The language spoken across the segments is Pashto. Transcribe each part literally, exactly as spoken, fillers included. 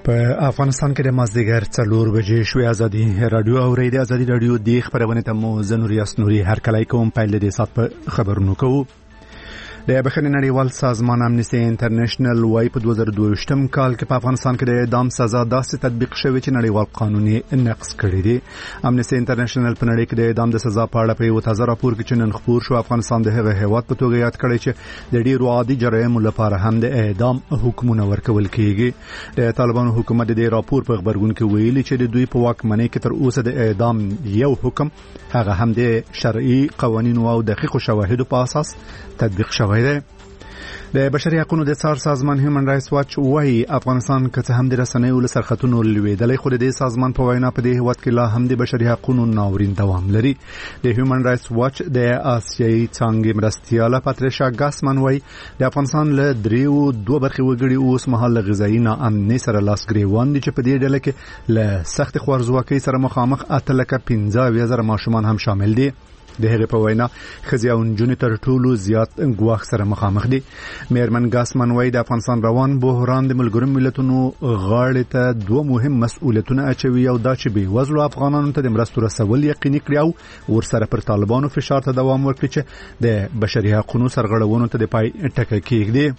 په افغانستان کې د مازدیګر څلور بجې شوې ازادي رادیو اوري د ازادي رادیو د خبرونه ته مو زنوري اسنوري هر کله کوم پیل د سات په خبرونو کوو. د بخښنې نړیوال سازمان امنیستي انټرنیشنل وايي په دوه زره دوه ویشتم کال کې په افغانستان کې د اعدام سزا داسې تطبیق شوې چې نړیوال قانون یې نقض کړی دی. امنیستي انټرنیشنل په نړۍ کې د اعدام د سزا په اړه په یو تازه راپور کې چې نن خپور شو افغانستان د هغه هیواد په توګه یاد کړی چې د ډیرو عادي جرایمو لپاره هم د اعدام حکمونه ورکول کیږي. د طالبانو حکومت د راپور په خبرګون کې ویلي چې د دوی په واکمنۍ کې تر اوسه د اعدام یو حکم هغه هم د شرعي قوانینو او دقیقو شواهدو په اساس تطبیق شوی دی. د بشري حقوقو د څار سازمان هیومن رائټس واچ وايي افغانستان که څه هم د رسنیو له سرخطونو لویدلې خو د دې سازمان په وینا په دې هیواد کې لا هم د بشري حقوقو ناورین دوام لري. د هیومن رائټس واچ د آسیایي څانګې مرستیاله پاتریشا ګاسمن وايي د افغانستان له دریو دوه برخې وګړي اوس مهال غذایی ناامنۍ سره لاس ګریوان دي چې په دې ډله کې له سخت خوارزواکۍ سره مخامخ اته لکه پنځه اویا زره ماشومان هم شامل دي. د هغې په وینا ښځې او نجونې تر ټولو زیات ګواښ سره مخامخ دي. میرمن ګاسمن وايي د افغانستان روان بحران د ملګرو ملتونو غاړې ته دوه مهم مسؤلیتونه اچوي او دا چې بېوزلو افغانانو ته د مرستو رسول یقیني کړي او ورسره پر طالبانو فشار ته دوام ورکړي چې د بشري حقوقو سرغړونو ته د پای ټکی کېږدي.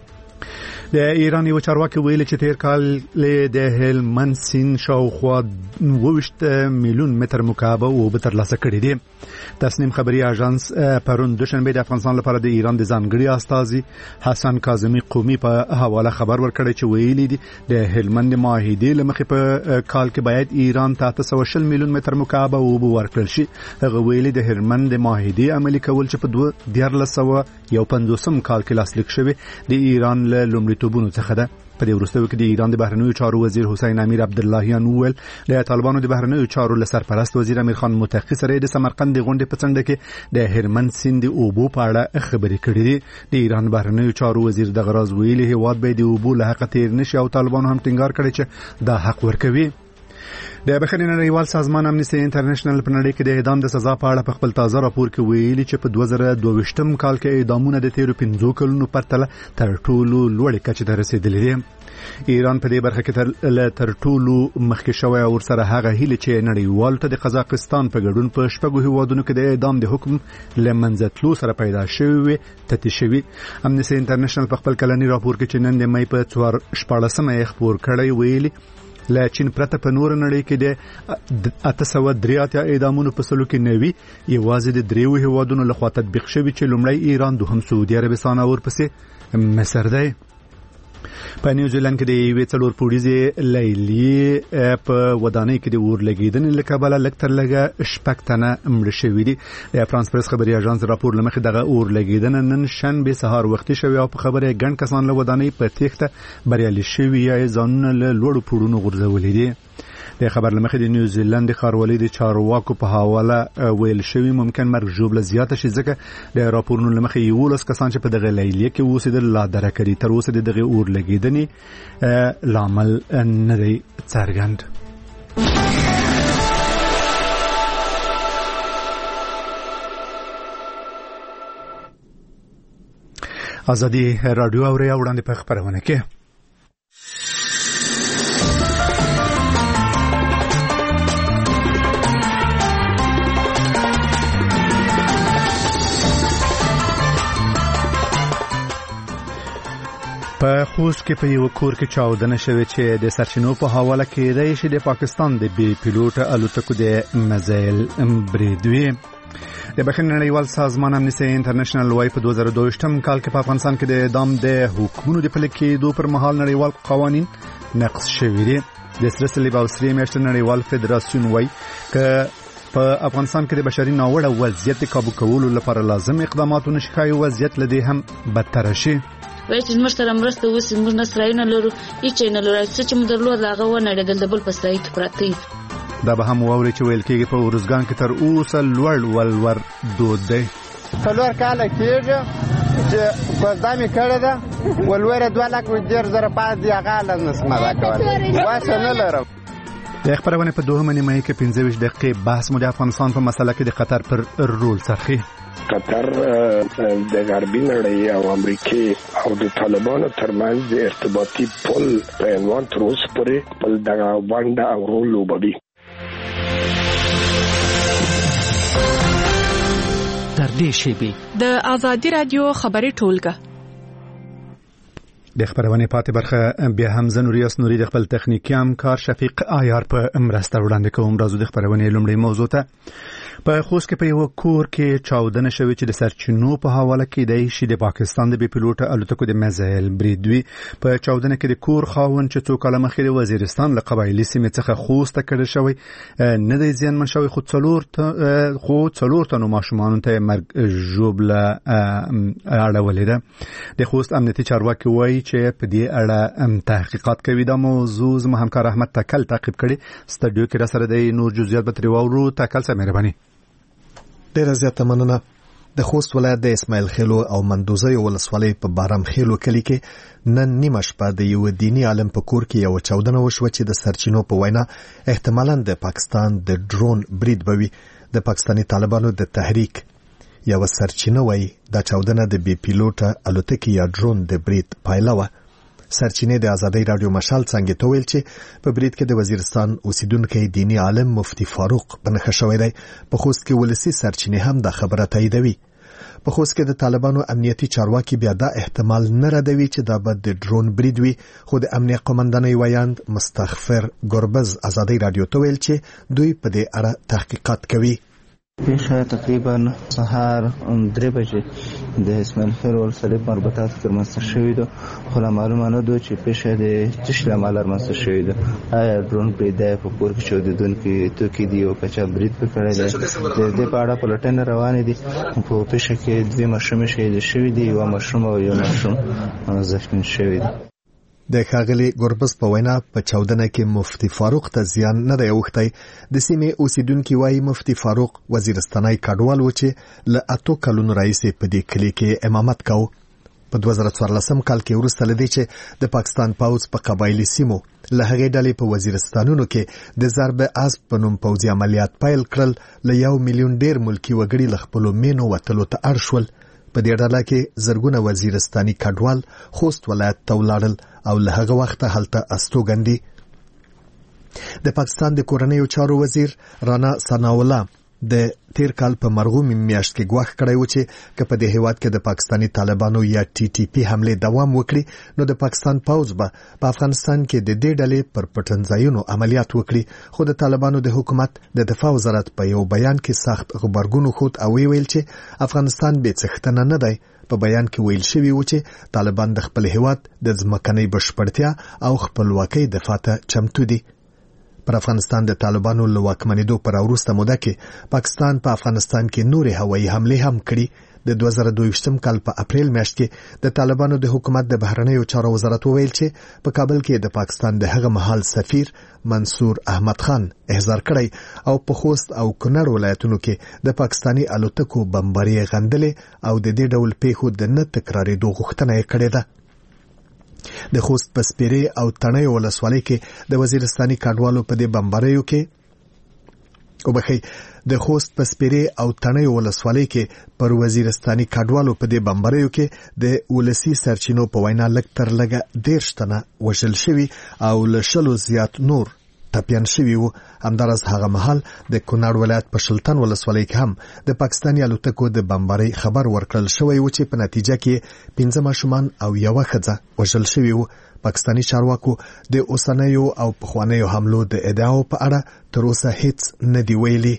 د ایران یو چارواکي ویلي چې تیر کال د هلمند سیند شاوخوا اووه ویشت میلیون متر مکعب اوبه ترلاسه کړي دي. تسنیم خبري اژانس پرون دوشنبه د افغانستان لپاره د ایران د ځانګړي استازي حسن کاظمي قومي په حواله خبر ورکړی چې ویلي دي د هلمند معاهدې لمخې په کال کې باید ایران ته اته سوه شل میلیون متر مکعب اوبه ورکړل شي. هغه ویلي د هلمند معاهدې عملي کول چې په دوه دیارلس سوه یو پنځوسم کال کې لاسلیک شوی د ایران له لومړیتوبونو څخه ده. په دې وروستیو کې د ایران د بهرنیو چارو وزیر حسین امیر عبداللهیان وویل د طالبانو د بهرنیو چارو له سرپرست وزیر امیر خان متقی سره د سمرقند د غونډې په څنډه کې د هلمند سیند د اوبو په اړه خبرې کړې دي. د ایران بهرنیو چارو وزیر دغه راز ویلي هیواد به د اوبو له حق تیر نشي او طالبانو هم ټینګار کړی چې دا حق ورکوي. د بخښنې نړیوال سازمان امنیستي انټرنیشنل په نړۍ کې د اعدام د سزا په اړه په خپل تازه راپور کې ویلي چې په دوه زره دوه ویشتم کال کې اعدامونه د تیرو پنځو کلونو پرتله تر ټولو لوړې کچې ته رسیدلي دي. ایران په دې برخه کې تر تر ټولو مخکې شوی او ورسره هغه هیله چې نړیوال ته د قزاقستان په ګډون په شپږو هیوادونو کې د اعدام د حکم لمنځه تلو سره پیدا شوی تتی شوی. امنیستي انټرنیشنل په خپل کلنی راپور کې چې نن د مې په څوار شپاړسمه یې خپور کړی ویلي له چین پرته په نور نړۍ کې د اته سوه درې اتیا اعدامونو په سلو کې نوي یوازې د دریو هیوادونو لخوا تطبیق شوي چې لومړی ایران، دوهم سعودي عربستان او ورپسې مصر دی. په نیوزیلند کې د یوې څلور پوړیزې لیلې په ودانۍ کې د اور لګېدنې له کبله لږ تر لږه شپږ تنه مړه شوي دي. د فرانس پریس خبري اژانس راپور له مخې دغه اور لګېدنه نن شنبې سهار وختي شوې او په خبره ګڼ کسان له ودانۍ په تېښته بریالي شوي یا ځانونه له لوړو پوړونو غورځولي دي. د خبر لمخې د نیوزیلند ښاروالۍ د چارواکو په حواله ویل شوی ممکن مرګ ژوبله زیاته شي ځکه د راپورونو لمخې یولس کسان چې په دغه لیلیه کې اوسېدل لا درکه دي. تر اوسه د دغه اور لګېدنې لامل نه دی څرګند. ازادي رادیو اوري وړاندې په خبرونه کې په خوست کې په یو کور کې چاودنه شوې چې د سرچینو په حواله کېدای شي د پاکستان د بي پیلوټ الوتکو د میزایل برید وي. د بخښنې نړیوال سازمان امنیستي انټرنیشنل وايي په دوه زره دوه ویشتم کال کې په افغانستان کې د اعدام د حکمونو د پلي کېدو پر مهال نړیوال قوانین نقض شوي دي. د سره صلیب او سرې میاشتې نړیوال فدراسیون وايي که په افغانستان کې د بشري ناوړه وضعیت قابو کولو لپاره لازم اقدامات ونشي ښایي وضعیت له دې هم بدتر شي. وای چې موږ سره مرسته وسی موږ نه سرایونه لرو هیڅ نه لرو چې موږ درلود هغه ونه ډېدل د بل په سرای کې پراته. دا به هم واوري چې ویل کېږي په ورزګان کې تر اوسه لوړ ولور دود دی. څلور کاله کېږي چې کوزدا مې کړې ده ولوره دوه لکه ډېر زره پات دی هغه له نسمه دا کوي واسه نه لرم. د خبرونه په دوهمه نیمه کې پنځه ویشت دقیقې بحث مو د افغانستان په مسله کې د قطر پر رول څرخي. قطر د غربي نړۍ او امریکای او د طالبانو ترمنځ د ارتباطي پل په عنوان تر اوسه پورې خپل دغه ونډه او رول لوبوي. تر دې شیبې د آزادي رادیو خبري ټولګه د خبرونه پاتې برخه بیا هم زنوري اسنوري د خپل تخنیکی همکار شفیق آیار په مرسته وړاندې کوم. راځو د خبرونه لومړی موضوع ته. په خوست کې په یو کور کې چاودنه شوې چې د سرچینو په حواله کې دی چې د پاکستان د بي پيلوټ الوتکو د میزایل بریدوي. په چاودنه کې د کور خاوند چې څو کاله مخکې د وزیرستان له قبایلي سیمې څخه خوست کړه شوی نه دی زیانمن شوی، خو څلور ته خو څلور تنو ماشومان ته مرګ ژوبله اړولې ده. د خوست امنیتي چارواکي وایي چې په دې اړه تحقیقات کوي. دا موضوع زموږ همکار احمد تکل تعقیب کړي. سټډیو کې را سره د نور جزئیات به ترې واورو. تکل سره مهرباني. ډیره زیاته مننه. د خوست ولایت د اسماعیل خیلو او مندوزه ولسوالۍ په بارام خیلو کلی کې نن نیمه شپه د یو دینی عالم په کور کې یو چاودنه وشوه چې د سرچینو په وینا احتمالاً د پاکستان د ډرون برید بوي. د پاکستاني طالبانو د تحریک یو سرچینه وایي دا چاودنه د بي پيلوټ الوتکې یا ډرون د برید پایله وه. سرچینې د آزادۍ رادیو مشال څنګه ته ویل چې په برید کې د وزیرستان اوسیدونکو دینی عالم مفتی فاروق بنخښه شوی دی. په خوست کې ولسی سرچینې هم د خبره تاییدوي. په خوست کې د طالبانو امنیتي چارواکي بیا دا احتمال نه ردوي چې دا به د ډرون برید وي، خو د امنیت قومندانۍ ویاند مستغفر ګربز آزادۍ رادیو ته ویل چې دوی په دې اړه تحقیقات کوي. پیښه تقریبا سهار درې بجې د اسماعیل خیل ولسوالۍ په مربوطاتو کې رامنځته شوې ده، خو لا معلومه نه ده چې پیښه د څه شي له امله رامنځته شوې ده. آیا ډرون برید دی په کور کې چاودېدونکي توکي دي او که چا برید پرې کړی دی؟ د دې په اړه پلټنې روانې دي. په پیښه کې دوې ماشومې شهیدې شوي دي، یوه ماشوم او یو ماشوم زخمي شوي دي. د ښاغلي ګربز په وینا په چاودنه کې مفتی فاروق ته زیان نه دی اوښتی. د سیمې اوسیدونکي وایي مفتی فاروق وزیرستاني کډوال و چې له اتو کلونو راهیسې په دې کلي کې امامت کاوه. په دوه زره څوارلسم کال کې وروسته له دې چې د پاکستان پوځ په قبایلي سیمو له هغې ډلې په وزیرستانونو کې د ضرب اسب په نوم پوځي عملیات پیل کړل، له یو میلیون ډیر ملکي وګړي له خپلو مینو وتلو ته اړ شول. په دې ډله کې زرګونه وزیرستاني کډوال خوست ولایت ته ولاړل او له هغه وخته هلته استوګن دي. د پاکستان د کورنیو چارو وزیر رانا ثناءالله د تیر کال په مرغومي میاشت کې ګواښ کړی و چې که په دې هیواد کې د پاکستاني طالبانو یا ټي ټي پي حمله دوام وکړي نو د پاکستان پوځ به په افغانستان کې د دې ډلې پر پټنځایونو عملیات وکړي. خو د طالبانو د حکومت د دفاع وزارت په یو بیان کې سخت غبرګون وښود او ویل چې افغانستان بې څښتنه نه دی. په بیان کې ویل شوی و چې طالبان د خپل هیواد د ځمکنۍ بشپړتیا او خپلواکۍ دفاع ته چمتو دي. پر افغانستان د طالبانو له واکمنېدو پر وروسته موده کې پاکستان په افغانستان کې نورې هوایي حملې هم کړي. د دوه زره دوه کال په اپریل میاشت کې د طالبانو د حکومت د بهرنیو چارو وزارت وویل چې په کابل کې د پاکستان د هغه مهال سفیر منصور احمد خان احضار کړی او په خوست او کونړ ولایتونو کې د پاکستاني الوتکو بمباري غندلې او د دې ډول پیښو د نه تکرارېدو غوښتنه یې کړې ده. د خوست په سپیرې او تڼیو ولسوالۍ کې د وزیرستاني کډوالو په دې بمباریو کې او بخي د خوست په سپیرې او تڼیو ولسوالۍ کې پر وزیرستاني کډوالو په دې بمباریو کې د ولسی سرچینو په وینا لږ تر لږه دېرش تنه وژل شوي او له شلو زیات نور ټپیان شوي وو. همداراز هغه مهال د کونړ ولایت په شلتن ولسوالۍ کې هم د پاکستاني الوتکو د بمبارۍ خبر ورکړل شوی و چې په نتیجه کې پنځه ماشومان او یوه ښځه وژل شوي وو. پاکستاني چارواکو د اوسنیو او پخوانیو حملو د ادعاو په اړه تر اوسه هیڅ نه دی ویلي.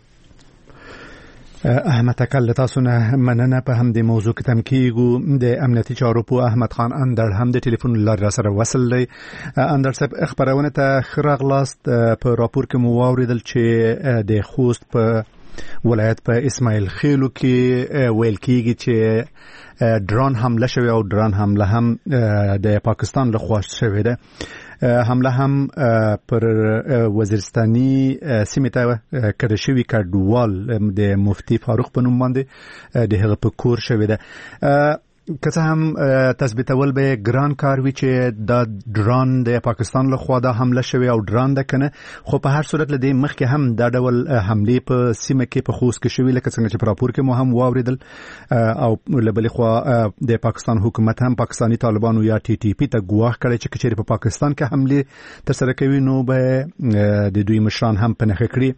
احمد تکل تاسو نه مننه. په هم د موضوع کې تم کیږو د امنیتي چارو په احمد خان اندر هم د ټلیفون لاره سره وصل دی. اندر صاحب خبرونه ته خراغلاست. په راپور کې مو واوریدل چې د خوست په ولایت په اسماعیل خیلو کې ویل کیږي چې ډرون حمله شوی او ډرون حمله هم د پاکستان له خوا شوی ده. حمله هم پر وزیرستاني سیمې ته کړه شوی کډوال د مفتی فاروق په نوم باندې د هغه په کور شوی ده. که څه هم تثبیتول به ګران کار وي چې د ډرون د پاکستان لخوا د حمله شوی او ډرون ده کنه، خو په هر صورت لدی مخکې هم دا ډول حمله په سیمه کې په خوست کې شوی، لکه څنګه چې په راپور کې مو هم واوریدل. او لبلې خو د پاکستان حکومت هم پاکستانی طالبانو یا ټي ټي پی ته ګواښ کړی چې کچېرې په پاکستان کې حمله ترسره کوي نو به د دوی مشران هم په نښه کړي.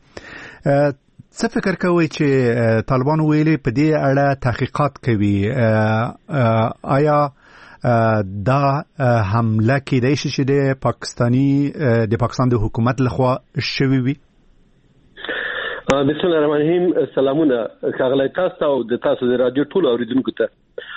څه فکر کوئ چې طالبانو ویلي په دې اړه تحقیقات کوي؟ آیا دا حمله کېدای شي چې د پاکستانی د پاکستان د حکومت لخوا شوی وي؟ بسم الله الرحمن الرحیم. سلامونه ښاغلی تاسو او د تاسو د رادیو ټول اوریدونکو ته.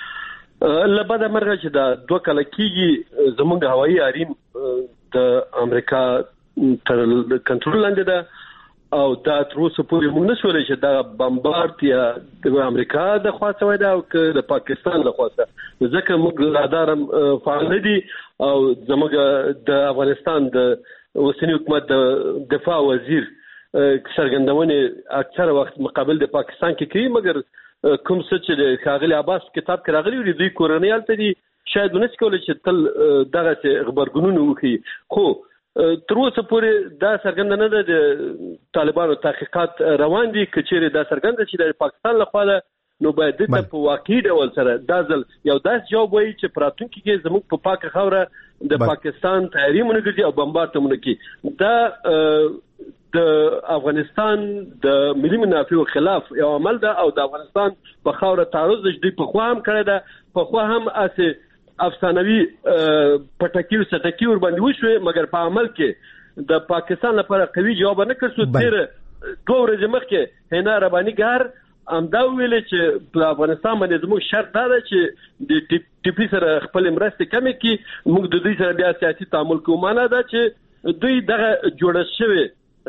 لبدا مرغه چې دا دوه کال کېږي زموږ هوایي حریم د امریکا تر کنټرول لاندې ده او دا تر اوسه پورې موږ نه شولای چې دا بمبارد یا د امریکا د خوا څخه دا او د پاکستان له خوا څخه، ځکه موږ رادارم فعال نه دي او زموږ د افغانستان د اوسنی حکومت د دفاع وزیر څرګندونه اکثره وخت مقابل د پاکستان کې کوي، مګر کوم څه چې د ښاغلي عباس کتاب کې راغلي وي دوی کورنۍ هلته دي شاید ونه شي کولی چې تل دغه غبرګونونه وکړي. خو تر اوسه پورې دا څرګنده نه ده د طالبانو تحقیقات روان دي. که چیرې دا څرګنده چې د پاکستان لخوا ده نو باید دته په واقعي ډول سره دا ځل یو داسې جواب وایي چې په راتلونکي کې زموږ په پاکه خاوره د پاکستان تیاری مونږ ګرځي او بمبارد مونږ کوي. دا د افغانستان د ملي منافعو خلاف یو عمل ده او د افغانستان په خاوره تعرض د دې په خوا هم کړی ده، په خوا هم اسه افسانوي پټکی او ستکی ور باندې وشوي، مګر په عمل کې د پاکستان لپاره قوي جواب نه کړو. تیر دوه ورځې مخکې هینا رباني ګار امدا ویل چې په افغانستان باندې زموږ شرط دا ده چې د ټي پی سره خپل مرسته کمې کړي، موږ د دوی سره بیا سیاسي تعامل کوو. معنا دا چې دوی دغه جوړ شوی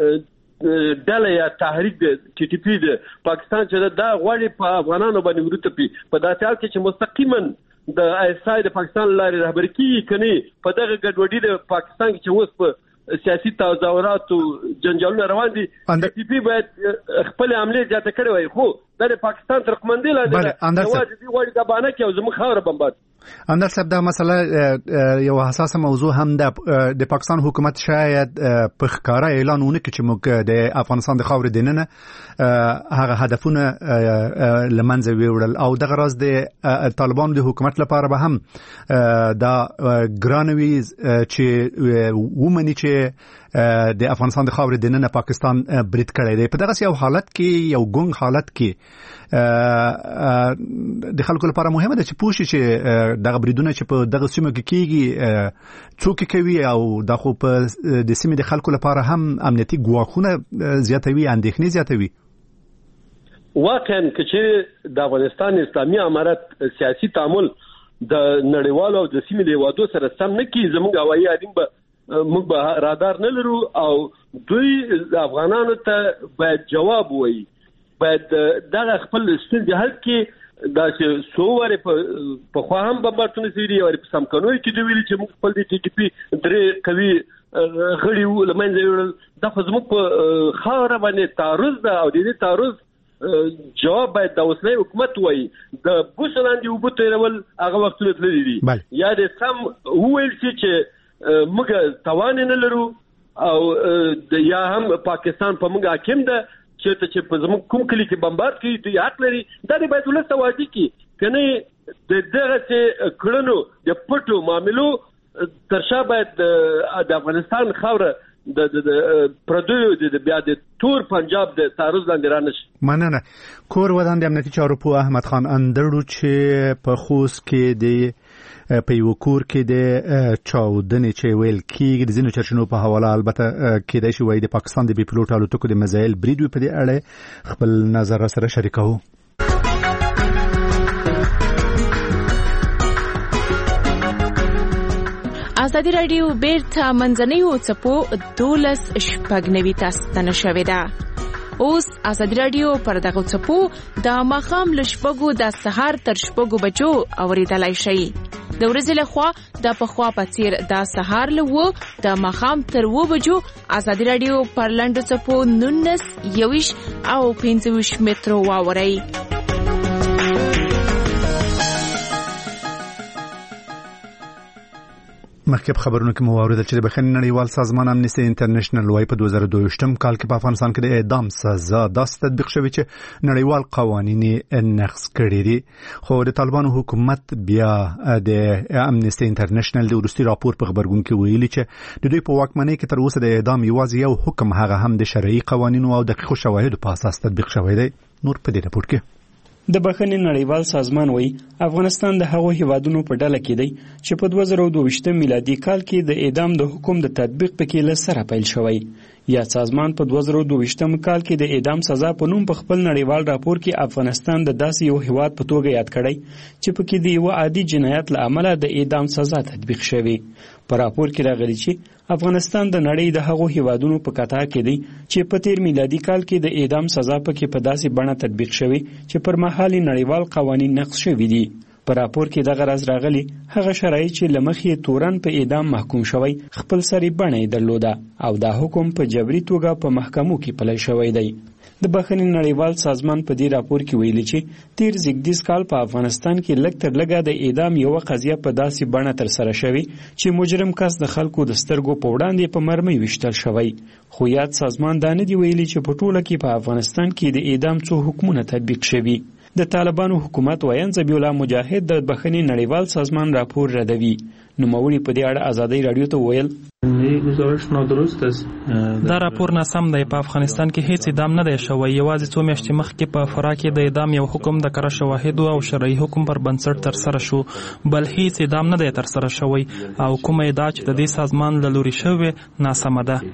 ډله یا تحریک د ټي ټي پی د پاکستان چې دا غواړي په افغانانو باندې ورته پی په داسې حال کې چې مستقیما د آی اس آی د پاکستان لارې رهبري کوي کني په دغه ګډوډي د پاکستان کې چې اوس په سیاسي تظاهرات او جنجالونه روان دي، ټي پی باید خپل عملي زیاته کړي وای. خو د پاکستان تر کومندې لا ده نواز دي وړي د باندې کې زموږ خاور بمبارد. اندر صاحب دا مسله یو حساسه موضوع هم ده. د پاکستان حکومت شاید په ښکارا اعلان ونه کړي چې موږ د افغانستان د خاورې دننه هغه هدفونه لمنځه ویوړل او دغه راز د طالبانو د حکومت لپاره به هم دا ګرانوي چې ومني چې د افغانستان د خاورې دننه پاکستان برید کړی دی. په دغه یو حالت کې یو ګونګ حالت کې د خلکو لپاره مهمه ده چې پوښي چې دغه بریدونه چې په دغه سیمه کې کیږي څوک کوي او د خو په د سیمې د خلکو لپاره هم امنیتي ګواښونه زیاتوي، اندېښنې زیاتوي. واقعا چې د افغانستان اسلامي امارت سیاسي تعامل د نړیوالو او د سیمې د هیوادو سره سم نه کیږي، زموږ هوایي حریم به موږ به رادار نه لرو او دوی د افغانانو ته باید جواب وایي، باید دغه خپل ستونزې حل کړي. دا چې څو وارې په خوا هم بمبارډونه شوي دي، وارې په سمکنوي کې دوی ویلي چې موږ خپل د ټي ټي پي درې قوي غړي وو له منځه یوړل. دا خو زموږ په خاوره باندې تعرض ده او د دې تعرض جواب باید د اوسنۍ حکومت وایي. د بوس لاندې اوبه تېرول هغه وختونه تللي دي، یا د سم وویل شي چې موږ توان نه لرو او یا هم پاکستان په موږ حاکم ده چې چې په زموږ کوم کلی کې بمبارد کوي دوی حق لري. دا د بیت الله سوادي کې کنه د دغه چې کړنو د پټو معاملو ترشا باید د افغانستان خاوره د د پردیو د بیا د تور پنجاب د تعرض لاندې رانشي. مننه. کور ودان د امنیتي چارو په احمد خان اندړو چې په خوست کې د په یو کور کې د چاودنې چې ویل کېږي د ځینو چرچنو په حواله البته کېدای شي وایي د پاکستان د بي پلوټ الوتکو د میزایل برید وي. په دې اړه خپل نظر سره شریکوو. ازادي رادیو بیرته منځنیو څپو دولس شپږ نوي تاسو ته نشوي ده. اوس ازادي رادیو پر دغه څپو د ماښام له شپږو د سهار تر شپږو بجو اوریدلای شئ. د ورځې لخوا د پخوا په څیر د سهار له و د ماښام تر و بجو ازادي رادیو پر لنډو څپو نولس یویش او پنځه ویشت مترو واورئ. مخکې خبرونه کې مو واوریدل چې د بخښنې نړیوال سازمان امنیستي انټرنیشنل وايي په دوه زره دوه ویشتم کال کې په افغانستان کې د اعدام سزا داسې تطبیق شوی چې نړیوال قوانین نقض کړي دي. خو د طالبانو حکومت بیا د امنیستي انټرنیشنل د وروستي راپور په خبرګون کې ویلي چې د دوی په واکمنۍ کې تر اوسه د اعدام یوازې یو حکم هغه هم د شرعي قوانینو او دقیقو شواهدو په اساس تطبیق شوی دی. نور په دې راپور کې د بخښنې نړیوال سازمان وایي افغانستان د هغو هیوادونو په ډله کې دی چې په دوه زره دوه ویشتم میلادي کال کې د اعدام د حکم د تطبیق پکې له سره پیل شوی. یا سازمان په دوه زره دوه ویشتم کال کې د اعدام سزا په نوم په خپل نړیوال راپور کې افغانستان د داسې یو هیواد په توګه یاد کړی چې پکې د یو عادي جنایت له امله د اعدام سزا تطبیق شوی. په راپور کې راغلی چې افغانستان د نړۍ د هغو هیوادونو په کتار کې دی چې په تیر میلادي کال کې د اعدام سزا پکې په داسې بڼه تطبیق شوی چې پر مهال نړیوال قوانین نقض شوي دي. په راپور کې دغه راز راغلی هغه شرایط چې لمخې تورن په اعدام محکوم شوی خپل سری بڼه درلوده او دا حکم په جبري توګه په محکمو کې پلی شوی دی. د بخښنې نړیوال سازمان په دې راپور کې ویلي چې تیر زیږدیز کال په افغانستان کې لږ تر لږه د اعدام یو قضیه په داسې بڼه تر سره شوی چې مجرم کس د خلکو د سترګو په وړاندې په مرمۍ ویشتل شوی. خو یاد سازمان دا نه دی ویلي چې په ټوله کې په افغانستان کې د اعدام څو حکمونه تطبیق شوي. د طالبانو حکومت ویان ذبیح الله مجاهد د بخښنې نړیوال سازمان راپور ردوي. نوموړي په دې اړه ازادي رادیو ته ویل دا راپور ناسم دی. په افغانستان کې هیڅ اعدام نه دی شوی. یوازې څو میاشتې مخکې په فراه کې د اعدام یو حکم د کره شواهدو او شرعي حکم پر بنسټ تر سره شو، بل هیڅ اعدام نه دی تر سره شوی او کومه ادعا چې د دې سازمان له لوري شوې ناسمه ده.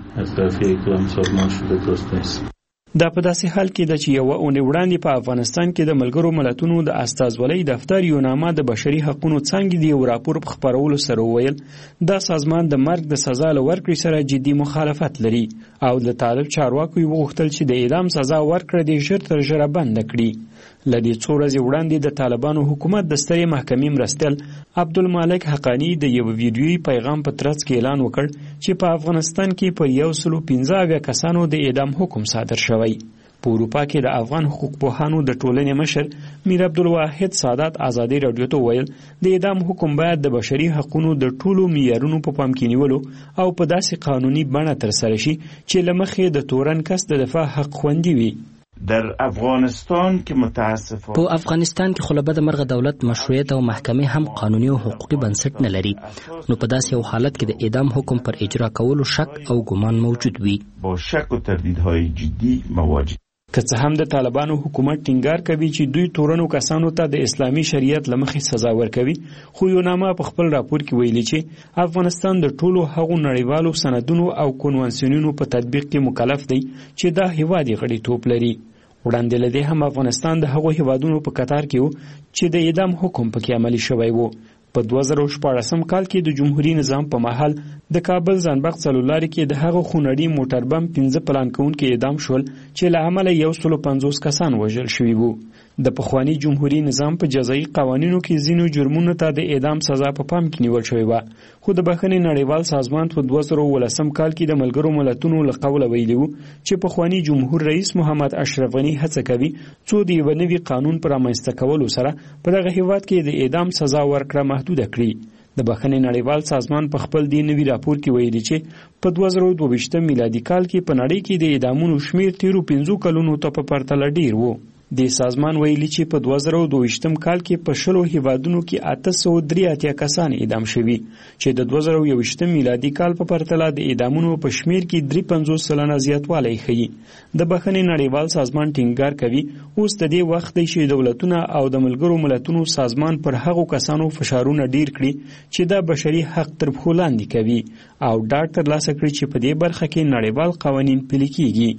دا په داسې حال کې ده چې یوه اونۍ وړاندې په افغانستان کې د ملګرو ملتونو د استازولۍ دفتر یونامه د بشري حقوقو څانګې د یو راپور په خپرولو سره وویل دا سازمان د مرګ د سزا له ورکړې سره جدي مخالفت لري او د طالب چارواکو یې وغوښتل چې د اعدام سزا ورکړه دې ژر تر ژره بنده کړي. له دې څو ورځې وړاندې د طالبانو حکومت د سترې محکمې مرستیال عبدالمالک حقانی د یو ویډیویي پیغام په ترڅ کې اعلان وکړ چې په افغانستان کې پر یو سلو پنځه اویا کسانو د اعدام حکم صادر شوی. په اروپا کې د افغان حقوق پوهانو د ټولنې مشر میر عبدالواحد سادات ازادي رادیو ته ویل د اعدام حکم باید د بشري حقوقو د ټولو معیارونو په پام کې نیولو او په داسې قانوني بڼه ترسره شي چې له مخې د تورن کس د دفاع حق خوندي وي. در افغانستان که متاسفانه په افغانستان کې خو له بده مرغه دولت مشروعیت او محکمې هم قانوني او حقوقي بنسټ نه لري، نو په داسې یو حالت کې د اعدام حکم پر اجرا کولو شک او ګمان موجود وي. با شک و تردیدهای جدی مواجه. که څه هم د طالبانو حکومت ټینګار کوي چې دوی تورنو کسانو ته د اسلامي شریعت له مخې سزا ورکوي، خو یونامه په خپل راپور کې ویلي چې افغانستان د ټولو هغو نړیوالو سندونو او کنوانسیونونو په تطبیق کې مکلف دی چې دا هیواد یې غړیتوب لري. وړاندې له دې هم افغانستان د هغو هیوادونو په کتار کې و چې د اعدام حکم پکې عملي شوی و. په دوه زره شپاړسم کال کې د جمهوریت نظام په محل د کابل زنبق څلورلارې کې د هغه خونړي موټر بم پنځه پلان کوونکي اعدام شول چې له امله یو سلو پنځوس کسان وژل شوي وو. د پخواني جمهوریت نظام په جزایي قوانینو کې ځینو جرمونو ته د اعدام سزا په پام کې نیول شوې وه، خو د بخښنې نړیوال سازمان په دوه زره اوولسم کال کې د ملګرو ملتونو له قوله ویلي وو چې پخواني جمهور رئیس محمد اشرف غني هڅه کوي څو د یوه نوي قانون په رامنځته کولو سره په دغه هیواد کې د اعدام سزا ورکړه محدوده کړي. د بخښنې نړیوال سازمان په خپل دې نوي راپور کې ویلي چې په دوه زره دوه ویشتم میلادي کال کې په نړۍ کې د اعدامونو شمیر تیرو پنځو کلونو ته په پرتله ډیر و. د سازمان ویلي چې په دوه زره دوه ویشتم کال کې په شلو هیوادونو کې اته سوه درې اتیا کسان اعدام شوي چې د دوه زره یو ویشتم میلادي کال په پرتله د اعدامونو په شمیر کې درې پنځوس سلنه زیاتوالی ښیي. د بخښنې نړیوال سازمان ټینګار کوي اوس د دې وخت دی چې دولتونه او د ملګرو ملتونو سازمان پر هغو کسانو فشارونه ډیر کړي چې دا بشري حق تر پښو لاندې کوي او ډاډ ترلاسه کړي چې په دې برخه کې نړیوال قوانین پلي کیږي.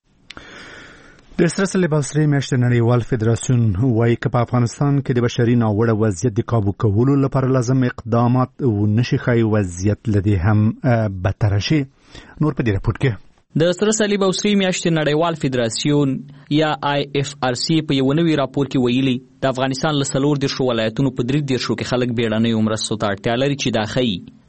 د سره صلیب او سرې میاشتې نړیوال فدراسیون وایي که په افغانستان کې د بشري ناوړه وضعیت د کابو کولو لپاره لازم اقدامات ونشي ښایي وضعیت له دې هم بدتره شي. نور په دې راپور کې د سره صلیب او سرې میاشتې نړیوال فدراسیون یا آی اف آر سی په یو نوي راپور کې ویلي د افغانستان له څلور دېرشو ولایتونو په درې دېرشو کې خلک بیړنیو مرستو ته اړتیا لري چې دا ښیي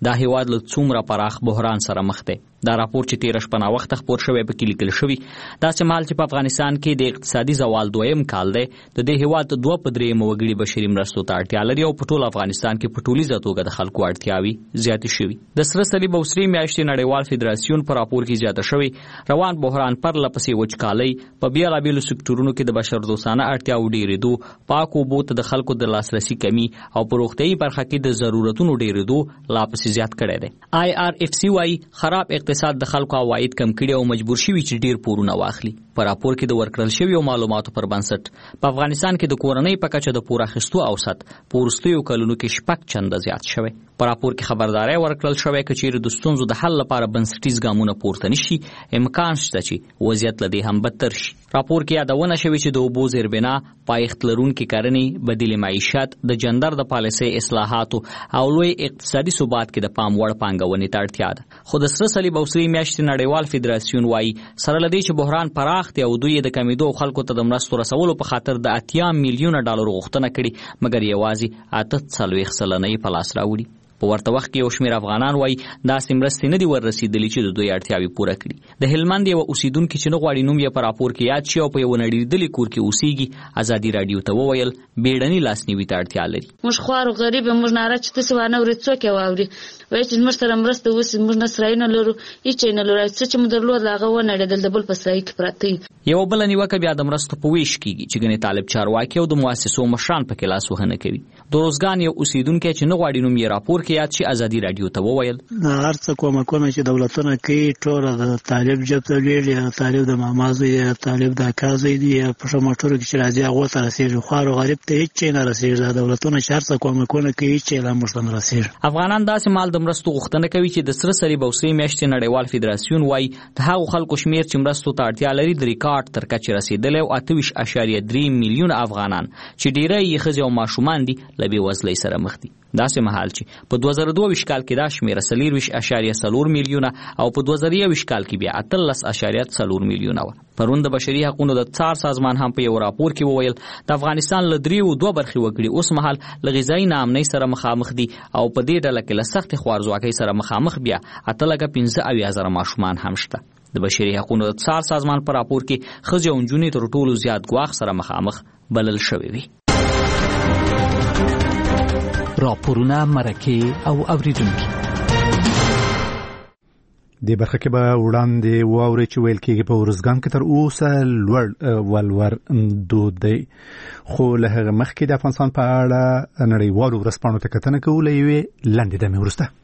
دا هیواد له څومره پراخ بحران سره مخ دی. دا راپور چې تیر شپه نا وخت خبر شوی په کې لیکل شوی دا چې مال چې په افغانستان کې د اقتصادي زوال دویم کال دی د دې هیواد دوه په درې موګړي بشري مرستو ته اړتیا لري او په ټول افغانستان کې په ټولیزه توګه د خلکو اړتیاوي زیاتې شوي. د سره صلیب او سرې میاشتې نړیوال فدراسیون په راپور کې زیاته شوی روان بحران پر لپسې وچکالۍ په بیلابیلو سکتورونو کې د بشردوستانه اړتیاو ډېرېدو، پاکو اوبو ته د خلکو د لاسرسي کمی او په روغتیایي برخه کې د ضرورتونو ډېرېدو لا پسې زیات کړی دی. آی آر اف سی وايي خراب اقتصاد د خلکو عواید کم کړي او مجبور شوي چې ډیر پورونه واخلي. په راپور کې د ورکړل شویو معلوماتو پر بنسټ په افغانستان کې د کورنۍ په کچه د پور اخیستو اوسط په وروستیو کلونو کې شپږ چنده زیات شوی. په راپور کې خبرداري ورکړل شوې چې چیرې د ستونزو د حل لپاره بنسټیز ګامونه پورته نشي، امکان شته چې وضعیت له دې هم بدتر شي. راپور کې یادونه شوې چې د اوبو زیربنا، پایښت لرونکي کرنې، بدیل معیشت، د جندر د پالیسۍ اصلاحاتو او لوی اقتصادي ثبات کې د پام وړ پانګونې ته اړتیا ده. خو د سره صلیب او سرې میاشتې نړیوال فدراسیون وايي سره له دې چې بحران پراخ دی او دوی د کمیدو خلکو ته د مرستو رسولو په خاطر د اتیا میلیونه ډالر غوښتنه کړې، مګر یوازې اته څلوېښت سلنه یې په لاس راوړي. په ورته وخت کې یو شمېر افغانان وایي داسې مرستې نه دي وررسېدلې چې د دوی اړتیاوې پوره کړي. د هلمند یوه اوسیدونکي چې نه غواړي نوم یې په راپور کې یاد شي او په یوه نړېدلي کور کې اوسېږي ازادي راډیو ته وویل بیړني لاسنیوي ته اړتیا لري. موږ خوار او غریب یو، موږ ناره چې داسې وانه اوري څوک یې واوري. وایي چې موږ سره مرسته وشي، موږ نه سرایونه لرو، هېڅ یې نه لرو، څه چې مو درلود هغه ونړېدل، د بل په سرای کې پراته. یوه بله نیوکه بیا د مرستو په ویش کېږي چې ګنې طالب چارواکي او د مؤسسو مشران پکې لاس وهنه کوي. د روزګان یو اوسیدونکی چې نه غواړي نوم یې راپور کې یاد شي ازادي راډیو ته وویل هر څه کومکونه چې دولتونه کوي ټوله د طالب جب ته لویږي، یا طالب د ماما زوی یا طالب د اکا زوی دي، یا په ښه موټرو کې چې راځي هغو ته رسېږي. خوار او غریب ته هېڅ شی نه رسېږي. دولتونه چې هر څه کومکونه کوي هېڅ شی لا موږ ته نه رسېږي. افغانان داسې مال د مرستو غوښتنه کوي چې د سره صلیب او سرې میاشتې نړیوال فدراسیون وايي د هغو خلکو شمېر چې مرستو ته اړتیا لري د ریکارډ تر کچې رسېدلی او اته ویشت اعشاریه درې میلیونه افغانان چې ډېری یې ښځې او ماشومان دي له بېوزلۍ سره مخ دي. داسې مهال چې په دوه زره دوه ویشت کال کې دا شمېره څلېرویشت اعشاریه څلور میلیونه او په دوه زره یوویشت کال کې بیا اتلس اعشاریه څلور میلیونه وه. پرون د بشري حقوقو د څار سازمان هم په یو راپور کې وویل د افغانستان له دریو دوه برخې وګړي اوس مهال له غذایي ناامنۍ سره مخامخ دي او په دې ډله کې له سختې خوارځواکۍ سره مخامخ بیا اته لکه پنځه اویا زره ماشومان هم شته. د بشري حقوقو د څار سازمان په راپور کې ښځې او نجونې تر ټولو زیات ګواښ سره مخامخ بلل شوې وي. راپورونه، مرکې او اوریدونکي د برخه کې به وړاندې واوري چې ویل کېږي په ورزګان کې تر اوسه لوړ ولور دود دی، خو له هغه مخکې د افغانستان په اړه نړیوالو ورځپاڼو ته کتنه کوو. له یوې لنډې دمې وروسته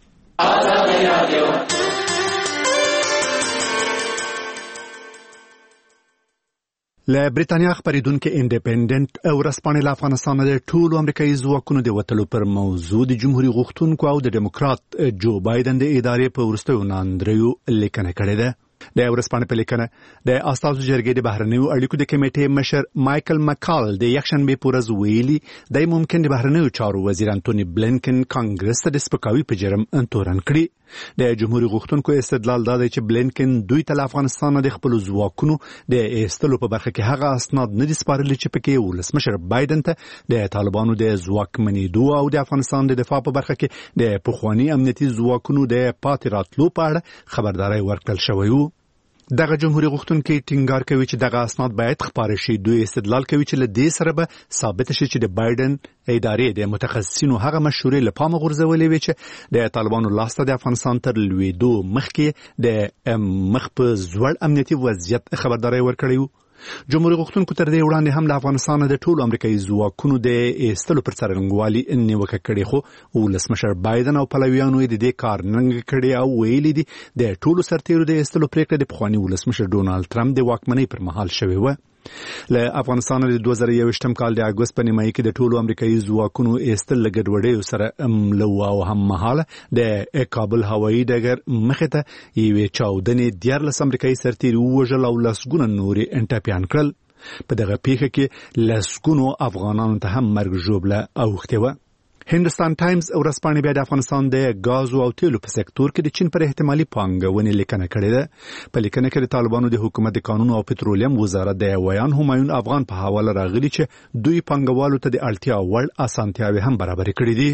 له بریتانیا خبرېدونکي انډیپندنت ورځپاڼې له افغانستان د ټولو امریکایي ځواکونو د وتلو پر موضوع د جمهوریت غوښتونکو او د ډیموکرات جو بایدن د ادارې په وروستیو ناندریو لیکنه کړې ده. د ورځپاڼې په لیکنه د استازو جرګې د بهرنیو اړیکو د کمیټې مشر مایکل مکال د یکشنبې په ورځ ویلي دی ممکن د بهرنیو چارو وزیر انټوني بلینکن کانګرس ته د سپکاوي په جرم تورن کړي. د جمهوریت غوښتونکو استدلال دا دی چې بلینکن دوی ته له افغانستان د خپلو ځواکونو د ایستلو په برخه کې هغه اسناد نه دي سپارلي چې پکې ولسمشر بایدن ته د طالبانو د ځواکمنېدو او د افغانستان د دفاع په برخه کې د پخواني امنیتي ځواکونو د پاتې راتلو په اړه خبرداری ورکړل شوی و. دغه جمهوریت غوښتونکي ټینګار کوي چې دغه اسناد باید خپاره شي. دوی استدلال کوي چې له دې سره به ثابت شي چې د بایدن ادارې د متخصصینو هغه مشورې له پامه غورځولې وي چې د طالبانو لاسته د افغانستان تر لوېدو مخکې د مخ په زوړ امنیتي وضعیت خبرداری ورکړی و. جمهوریت غوښتونکو تر دې وړاندې هم له افغانستان د ټولو امریکایي ځواکونو د ایستلو پر څرنګوالي نیوکه کړې، خو ولسمشر بایدن او پلویانو یې د دې کار ننګ کړی او ویلي دي د ټولو سرتیرو د ایستلو پریکړه د پخواني ولسمشر ډونالد ټرمپ د واکمنۍ پر مهال شوې وه. له افغانستان د دوه زره یوویشتم کال د اګوست په نیمایي کې د ټولو امریکایي ځواکونو ایستل له ګډوډیو سره ملو او هم مهاله د کابل هوایي ډګر مخې ته یوې چاودنې دیارلس امریکایي سرتیري ووژل او لسګونه نورې انټاپیان کړل. په دغه پیښه کې لسګونو افغانانو ته هم مرګ ژوبله اوښتې وه. هندوستان ټایمز ورځپاڼې بیا د افغانستان د غازو او تیلو په سکتور کې د چین پر احتمالي پانګونې لیکنه کړې ده. په لیکنه کې د طالبانو د حکومت د قانون او پټرولیم وزارت د ویان همایون افغان په حواله راغلي چې دوی پانګوالو ته د اړتیا وړ اسانتیاوې هم برابر کړې دي.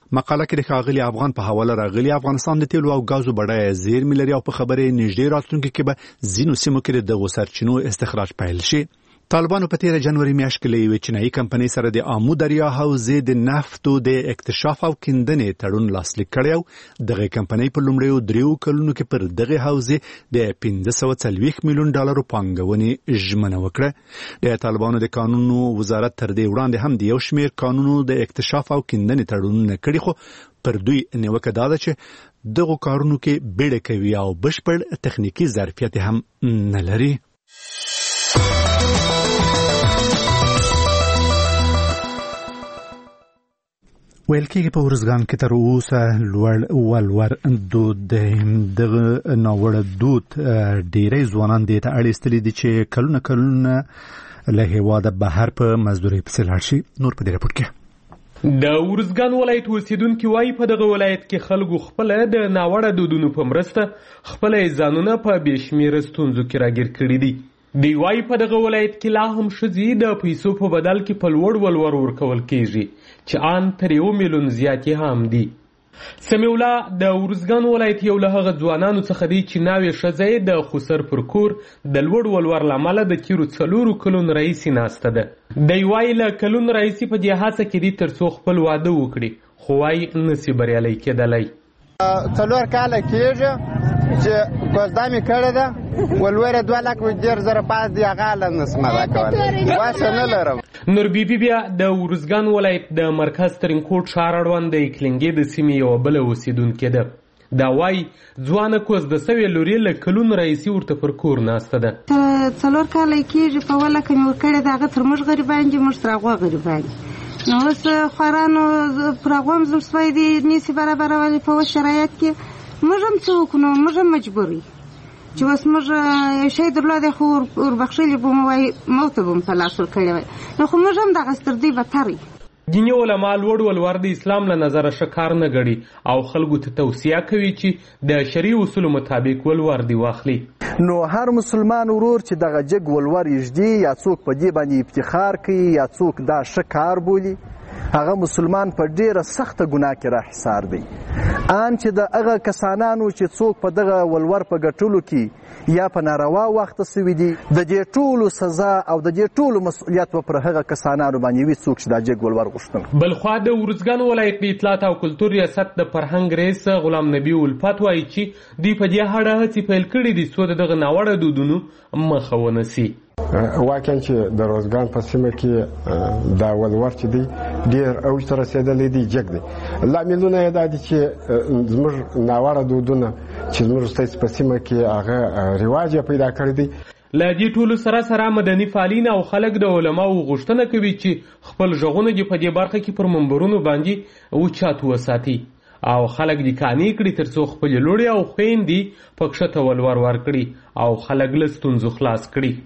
مقاله کې د ښاغلي افغان په حواله راغلي افغانستان د تیلو او غازو بډایه زیرمې لري او په خبرې نږدې راتلونکي کې به ځینو سیمو کې د سرچینو استخراج پیل شي. طالبانو په تیره جنوري میاشت کې له یوې چینایي کمپنۍ سره د آمو دریا حوزې د نفتو د اکتشاف او کیندنې تړون لاسلیک کړی او دغه کمپنۍ په لومړیو دریو کلونو کې پر دغه حوزې د پنځه سوه څلوېښت میلیون ډالرو پانګونې ژمنه وکړه. د طالبانو د قانونو وزارت تر دې وړاندې هم د یو شمېر قانونو د اکتشاف او کیندنې تړونونه کړي، خو پر دوی نیوکه دا ده چې دغو کارونو کې بیړه کوي او بشپړ تخنیکي ظرفیت هم نه لري. ویل کېږي په ارزګان کې تر اوسه لوړ ولور دود دغه ناوړه دود ډېری ځوانان دې ته اړ ایستلي دي چې کلونه کلونه له هېواده بهر په مزدورۍ پسې لاړ شي. نور په دې راپور کې د ارزګان ولایت اوسیدونکي وایي په دغه ولایت کې خلکو خپله د ناوړه دودونو په مرسته خپله ځانونه په بې شمېره ستونزو کې راګیر کړي دي. دی وایي په دغه ولایت کې لا هم ښځې د پیسو په بدل کې په لوړ ولور ورکول کېږي چې ان تر یو میلیون زیاتې هم دي. سمیع الله د ارزګان ولایت یو له هغه ځوانانو څخه دی چې ناوې ښځه یې د خسر پر کور د لوړ ولور له امله د تېرو څلورو کلونو راهیسې ناسته ده. دی وایي له کلونو راهیسې په دې هڅه کې دي تر څو خپل واده وکړي، خو وایي نسي بریالی کېدلی. څلور کاله کېږي چې کوزده مې کړې ده، ولوره دوه لکه ډېر زره پاس دی، هغه له نسم ادا کولی، واسه نه لرم. نور بیبي بیا د ارزګان ولایت د مرکز ترینکوټ ښار اړوند د اکلنګې د سیمې یوه بله اوسیدونکې ده. دا وایي ځوانه کوزده سوې لورې له کلونو راهیسې ورته پر کور ناسته ده. څلور کاله کېږي په ولکه مې ورکړې ده، هغه تر موږ غریبان دي، موږ تر هغوی غریبان دي. نو اوس خوارانو پر هغو هم زموږ سوی دي نیسي برابرولي په اوس شرایط کې موږ هم څه وکړو، موږ هم مجبور یو چې اوس موږ یو شی درلودی خو وربخښلي به مو وایي موته به مو په لاس ورکړی وای، نو خو موږ هم دغسې تر دوی بدتر یو. دیني علما لوړ ولور د اسلام له نظره ښه کار نه ګڼي او خلکو ته توصیه کوي چې د شرعي اصولو مطابق ولور دې واخلي. نو هر مسلمان ورور چې دغه جګ ولور یږدي یا څوک په دې باندې افتخار کوي یا څوک دا ښه کار بولي، هغه مسلمان په ډیره سخته ګناه کې راحصار دی. ان چې د هغه کسانانو چې څوک په دغه ولور په ګټلو کې یا په ناروا وخت سوي دي، د دې ټولو سزا او د دې ټولو مسؤلیت به پر هغه کسانانو باندې وي څوک چې دا جګ ولور غوښتل. بلخوا د ارزګان ولایت د اطلاعات او کلتور ریاست د فرهنګ رئیس غلام نبی الفت وایي چې دوی په دې اړه هڅې پیل کړي دي څو د دغه ناوړه دودونو مخه ونیسي. واقعا چې د روزګان په سیمه کې دا ولور چې دی ډېر اوج ته رسېدلی دی، جګ دی. لاملونه یې دا دي چې زموږ ناوړه دودونه چې زموږ په سیمه کې هغه رواج یې پیدا کړی دی. له دې ټولو سره سره مدني فعالین او خلک د علماو غوښتنه کوي چې خپل غږونه دې په دې برخه کې پر منبرونو باندې اوچات وساتي او خلک دې قانع کړي تر څو خپلې لوړې او خویندې په کښته ولور ورکړي او خلک له ستونزو خلاص کړي.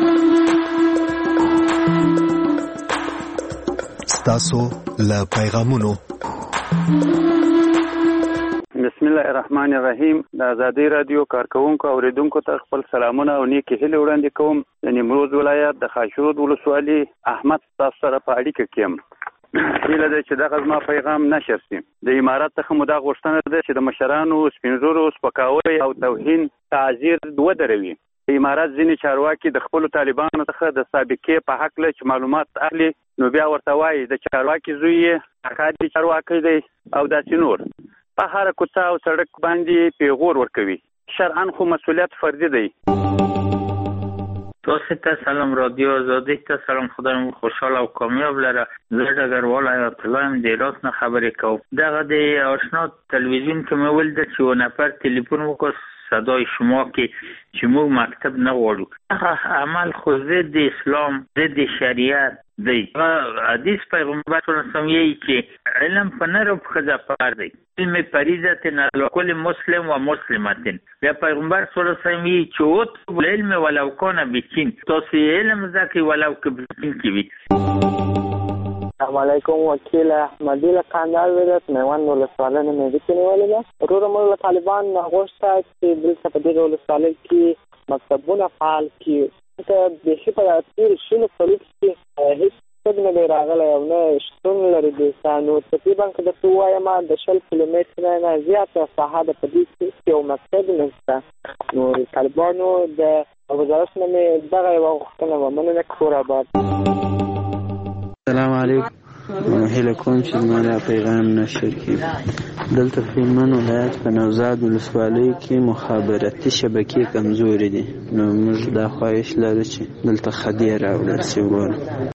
ستاسو له پیغامونو. بسم الله الرحمن الرحیم. د ازادي رادیو کارکونکو او اوریدونکو ته خپل سلامونه او نیکی هیلې وړاندې کوم. د نیمروز ولایت د خاشرود ولسوالۍ احمد تاسو سره په اړیکه کې یم. هیله ده چې دغه زما پیغام نشر شي. د امارات څخه مو دا غوښتنه ده چې د مشرانو سپینزورو سپکاوی او توهین تعذیر ودروي. د امارات ځینې چارواکي د خپلو طالبانو څخه د سابقې په هکله چې معلومات اخلي، نو بیا ورته وایي د چارواکي زوی یې اکا دې چارواکی دی او داسې نور. په هره کوڅه او سړک باندې پیغور ورکوي. شرعاً خو مسئولیت فردي دی. تاسو ته سلام، رادیو آزادی ته سلام. خدای مو خوشحال او کامیاب لره. زه ډګروال حیات الله یم، د هرات نه خبرې کوم. دغه د آشنا تلویزیون کې مې ولیدل چې یو نفر تلیفون وکړ صدای شما کې چې موږ مکتب نه غواړو. هغه عمل خو ضد اسلام، ضد شریعت دی. حدیث پیغمبر صلی الله علیه وسلم یې چې علم په نر او ښځه پکار دی. علم فریضة علی کل مسلم و مسلمة. بیا پیغمبر صلی الله علیه وسلم یې چې اطلبوا العلم ولو کان بچین، تاسو علم زده کړئ ولو که بچین کې وي. السلام علیکم. وکیل احمدی له کندهار ولایت میوند ولسوالۍ نه مې وکړې ولې وروره موږ له طالبان غوښته چې دلته په دغه ولسوالۍ کې مکتبونه فعال کړي. ته بیخي په تېرو شلو کلو کې هېڅ مقصد نه دی راغلی او نه شتون لري دلته نو تقریبا که درته ووایم د شل کیلومتره نه زیاته ساحه ده په دې کې یو مقصد نشته نو طالبانو د وزارت نه مې دغه یوه غوښتنه وه مننه کور آباد سلام علیکم هیله کوم چې زما دا پیغام نشر کړي دلته فیلمن ولایت په نوزاد ولسوالۍ کې مخابراتي شبکې کمزورې دي نو موږ دا خواهش لرو چې دلته خدای راوړل شي وروره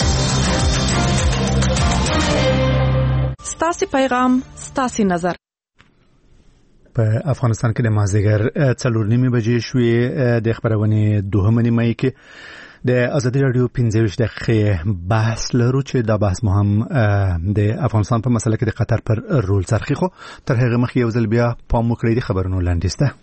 ستاسو پیغام ستاسو نظر په افغانستان کې د مازدیګر څلور نیمې بجې شوې د خبرونې دوهمه نیمه کې د ازادي رادیو پنځه ویشت دقیقې بحث لرو چې دا بحث مو هم د افغانستان په مسله کې د قطر پر رول څرخي خو تر هغه مخکې یو ځل بیا پام وکړئ د خبرونو لاندې سته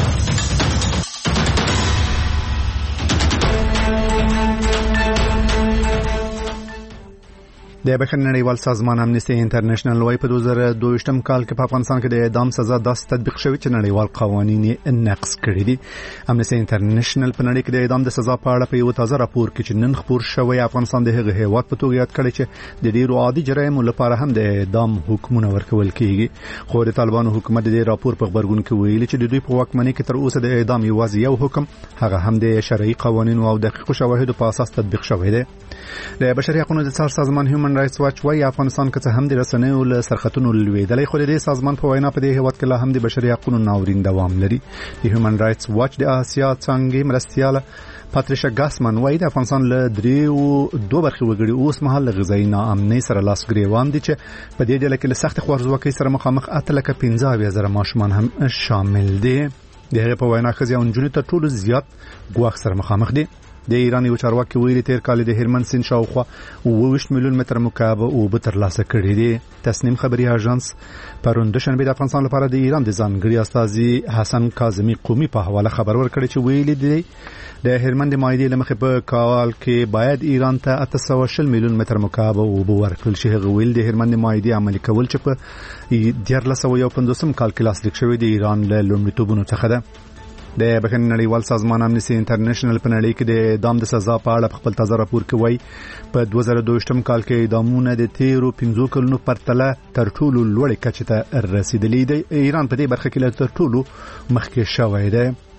د بشري نړیوال سازمان امنیستي انټرنیشنل وايي په دوه زره دوه ویشتم کال کې په افغانستان کې د اعدام سزا داسې تطبیق شوې چې نړیوال قوانین یې نقض کړي دي. امنیستي انټرنیشنل په نړۍ کې د اعدام د سزا په اړه په یو تازه راپور کې چې نن خپور شوی افغانستان د هغه هیواد په توګه یاد کړی چې د ډیرو عادي جرایمو لپاره هم د اعدام حکمونه ورکول کیږي. خو د طالبانو حکومت د راپور په خبرګون کې ویلي چې د دوی په واکمنۍ کې تر اوسه د اعدام یوازې یو حکم هغه هم د شرعي قوانینو او دقیقو شواهدو په اساس تطبیق شوی دی. د بشري حقوقو د څار سازمان هیومن رائټس واچ وايي افغانستان کې هم د رسنیو له سرختونو لویدلې خو د دې سازمان په وینا په دې هیواد کې لا هم د بشري حقوقو ناورین دوام لري. د هیومن رائټس واچ د آسیا څنګه مرستياله پاتریشا ګاسمن وايي د افغانستان له دریو دوه برخې وګړي اوس مهال غذایی ناامنۍ سره لاس ګریوان دي چې په دې ډله کې له سخت خوارځواکۍ سره مخامخ اتلکه پنځه اویا زره ماشومان هم شامل دي. د هغه په وینا ښځې او نجونې تر ټولو زیات ګواښ سره مخامخ دي. د ایران یو چارواکي ویلي تیر کال د هرمن سیند شاوخوا اووه ویشت میلیون متر مکعب اوبه ترلاسه کړي دي. تسنیم خبري اژانس پرون دوشنبه د افغانستان لپاره د ایران د ځانګړي استازي حسن کاظمي قومي په حواله خبر ورکړی چې ویلي دی د هرمن د مایدې لمخې په کال کې باید ایران ته اته سوه شل میلیون متر مکعب اوبه ورکړل شي. هغه ویل د هرمن د مایدې عملي کول چې په دیارلس سوه یو پنځوسم کال کې لاسلیک شوی د ایران له لومړیتوبونو څخه ده. د بشري نړیوال سازمان امنیستي انټرنیشنل په نړۍ کې د اعدام د سزا په اړه خپل تازه راپور کې وایي په دوه زره دوه ویشتم کال کې اعدامونه د تیرو پنځو کلونو پرتله تر ټولو لوړې کچې ته رسیدلي دي. ایران په دې برخه کې له تر ټولو مخکې شوی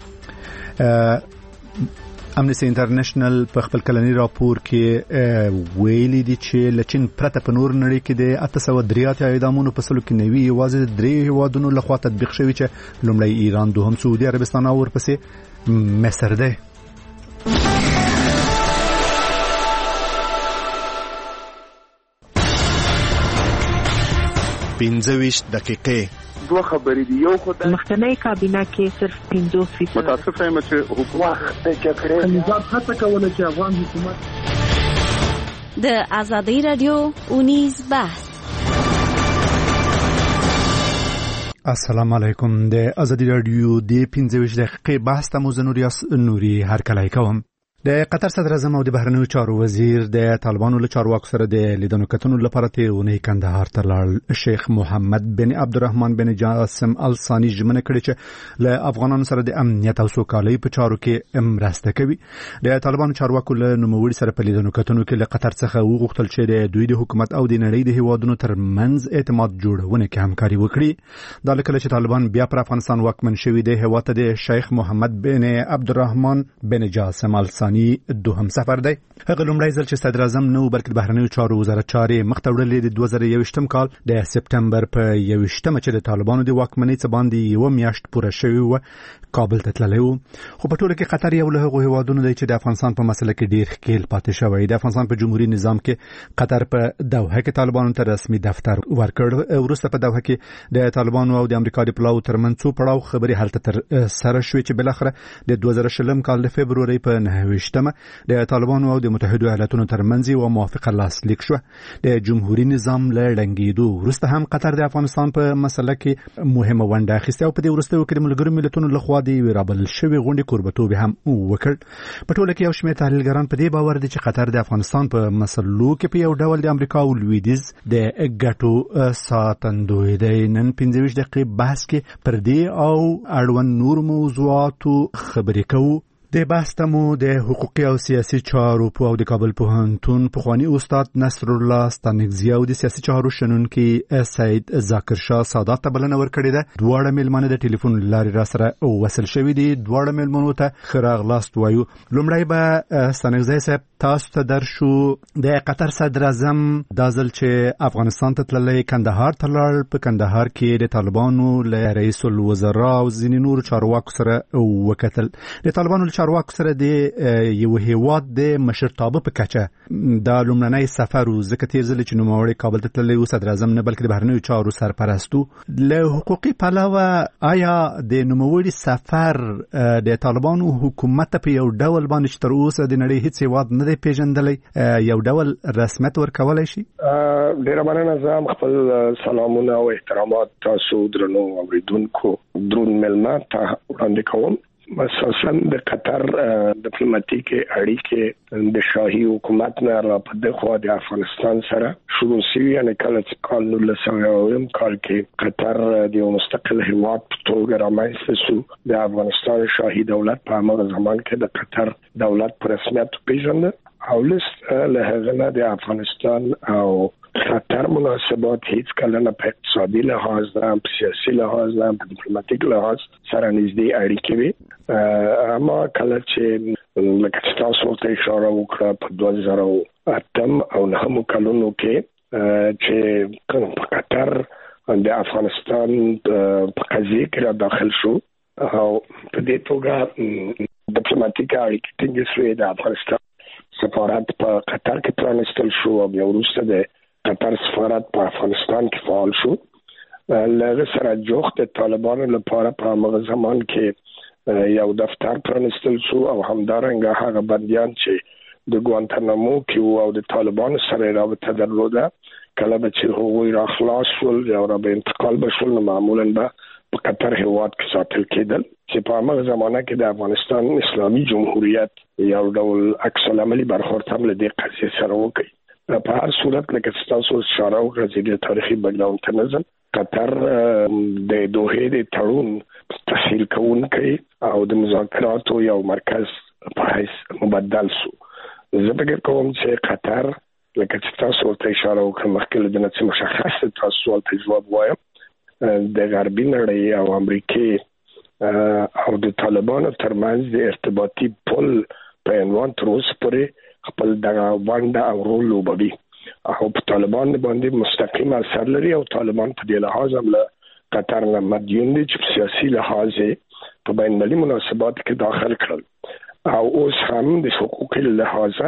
دی. امنیستي انټرنیشنل په خپل کلنی راپور کې ویلي دي چې لچین پرته په نور نړۍ کې د اته سوه درې اتیا اعدامونو په سلو کې نوي یوازې درې هیوادونو لخوا تطبیق شوي چې لومړی ایران، دوهم سعودي عربستان او ورپسې مصر دی. پنځه ویشت دقیقې دوه خبرې دي. یو خو د مخکنی کابینه کې صرف پنځوس فیصد متاسفه یم چې حکومت د جګړې نظام هڅه کوله چې افغان حکومت د ازادي رادیو اونیز بحث. السلام علیکم. د ازادي رادیو د پنځه ویشت دقیقې بحث ته مو زنوري نوري هر کله کوم. د قطر صدر اعظم او د بهرنیو چارو وزیر د طالبانو له چارواکو سره د لیدنو کتنو لپاره تیرونی کندهار ته لاړ. شیخ محمد بن عبدالرحمن بن جاسم الثاني ژمنه کړې چې له افغانانو سره د امنیت او سوکالۍ په چارو کې مرسته کوي. د طالبانو چارواکو له نوموړي سره په لیدنو کتنو کې له قطر څخه وغوښتل چې د دوی د حکومت او د نړۍ د هیوادونو ترمنځ اعتماد جوړونه کې همکاري وکړي. دا لکه چې طالبان بیا پر افغانستان واکمن شوي د هیواد د شیخ محمد بن عبدالرحمن بن جاسم الثاني دوهم سفر دی. هغه لومړی ځل چې صدر اعظم نو بلکې بهرنیو چارو وزارت چارې مخ ته وړلې د دوه زره یوویشتم کال د سپتمبر په یوویشتمه چې د طالبانو د واکمنۍ څخه باندې یوه میاشت پوره شوې وه کابل ته تللی و. خو په ټوله کې قطر یو له هغو هیوادونو دی چې د افغانستان په مسله کې ډیر ښکیل پاتې شوی. د افغانستان په جمهوریت نظام کې قطر په دوحه کې طالبانو ته رسمي دفتر ورکړ. وروسته په دوحه کې د طالبانو او د امریکا د پلاو ترمنځ څو پړاو خبرې هلته تر سره شوې چې بالاخره د دوه زره شلم کال د فبرورۍ په نهه ویشتمه د طالبانو او د متحده ایالاتونو ترمنځ یو موافقه لاسلیک شوه. د جمهوریت نظام له ړنګېدو وروسته هم قطر د افغانستان په مسله کې مهمه ونډه اخیسته او په دې وروستیو کې د ملګرو ملتونو لخوا د یوې رابلل شوې غونډې کوربتوب هم وکړ. په ټوله کې یو شمېر تحلیلګران په دې باور دي چې قطر د افغانستان په مسلو کې په یو ډول د امریکا او لویدیځ د ګټو ساتندوی دی. نن پنځه ویشت دقیقې بحث کې پر دې او اړوند نور موضوعاتو خبرې کوو. د بحث تمو د حقوقي او سیاسي چارو په او د کابل پوهنتون پخوانی استاد نصر الله ستانکزی او د سیاسي چارو شنونکي سید ذاکر شاه سادات ته بلنه ورکړې ده. دواړه میلمانه د ټلیفون لارې را سره وصل شوي دي. دواړه میلمنو ته ښه راغلاست وایو. لومړی به ستانکزی صاحب تاسو ته درشو. د قطر صدر اعظم دا ځل چې افغانستان ته تللی کندهار ته لاړ. په کندهار کې د طالبانو له رئیس الوزرا او ځینې نورو چارواکو سره وکتل. د طالبانو چارواکو سره د یو هیواد د مشرتابه په کچه دا لومړنی سفر و، ځکه تیر ځل چې نوموړی کابل ته تللی و صدر اعظم نه بلکې د بهرنیو چارو سرپرستو. له حقوقي پلوه آیا د نوموړي سفر د طالبانو حکومت په یو ډول باندې چې تر اوسه د نړۍ هیڅ هیواد نه دی پیژندلی یو ډول رسمیت ورکولی شي؟ ډېره مننه. زه هم خپل سلامونه او احترامات تاسو درنو اورېدونکو درون میلمه ته وړاندې کوم. اساساً د قطر ډیپلوماټیک اړیکې د شاهي حکومت نه را په دغه د افغانستان سره شروع شوي. یعنې کله چې کال نولس سوه اووم کال کې قطر د یو مستقل هیواد په توګه رامنځته شو، د افغانستان شاهي دولت په هماغه زمان کې د قطر دولت په رسمیت وپېژنده او لست له هغه نه د افغانستان او قطر مناسبات هیڅ کله نه په اقتصادي لحاظ نه، په سیاسي لحاظ نه، په ډیپلوماټیک لحاظ سره نږدې اړیکې وي. اما کله چې لکه چې تاسو ورته اشاره وکړه په دوه زره اتم او نهمو کلونو کې چې په قطر د افغانستان په قضیه کې را داخل شو او په دې توګه ډیپلوماټیک اړیکې ټینګې شوې. د افغانستان سفارت په قطر کې پرانستل شو او بیا وروسته د قطر سفارت په افغانستان کې فعال شو. له سره جوخت د طالبانو لپاره په هغه زمان کې یو دفتر پرانستل شو او همدارنګه هغه بندیان چې د ګوانتانامو کې او د طالبانو سره رابطه درلوده کله به چې هغوی را خلاص شول یا را به انتقال بشول نو معمولا به په قطر هیواد کې ساتل کېدل چې په هغه زمانه کې د افغانستان اسلامي جمهوریت یو ډول عکس العملي برخورد هم له دې قضیې سره وکړي. په هر صورت لکه چې تاسو اشاره وکړه د تاریخي بدلون ته نظر قطر د دوحې د تړون تسهیل کوونکی او د مذاکراتو یو مرکز په حیث مبدل شو. زه فکر کوم چې قطر لکه چې تاسو ورته اشاره وکړه مخکې له دې نه چې مشخص تاسو سوال ته جواب وایم د غربي نړۍ او امریکې او د طالبانو ترمنځ د ارتباطي پل په عنوان تر اوسه پورې خپل دغه ونډه او رول لوبوي او په طالبان باندې مستقیم اثر لري او طالبان په دې لحاظ هم له قطر نه مدیون دي چې سیاسي لحاظ په بین المللي مناسبات کې داخل کړل او اوس هم د حقوقي لحاظ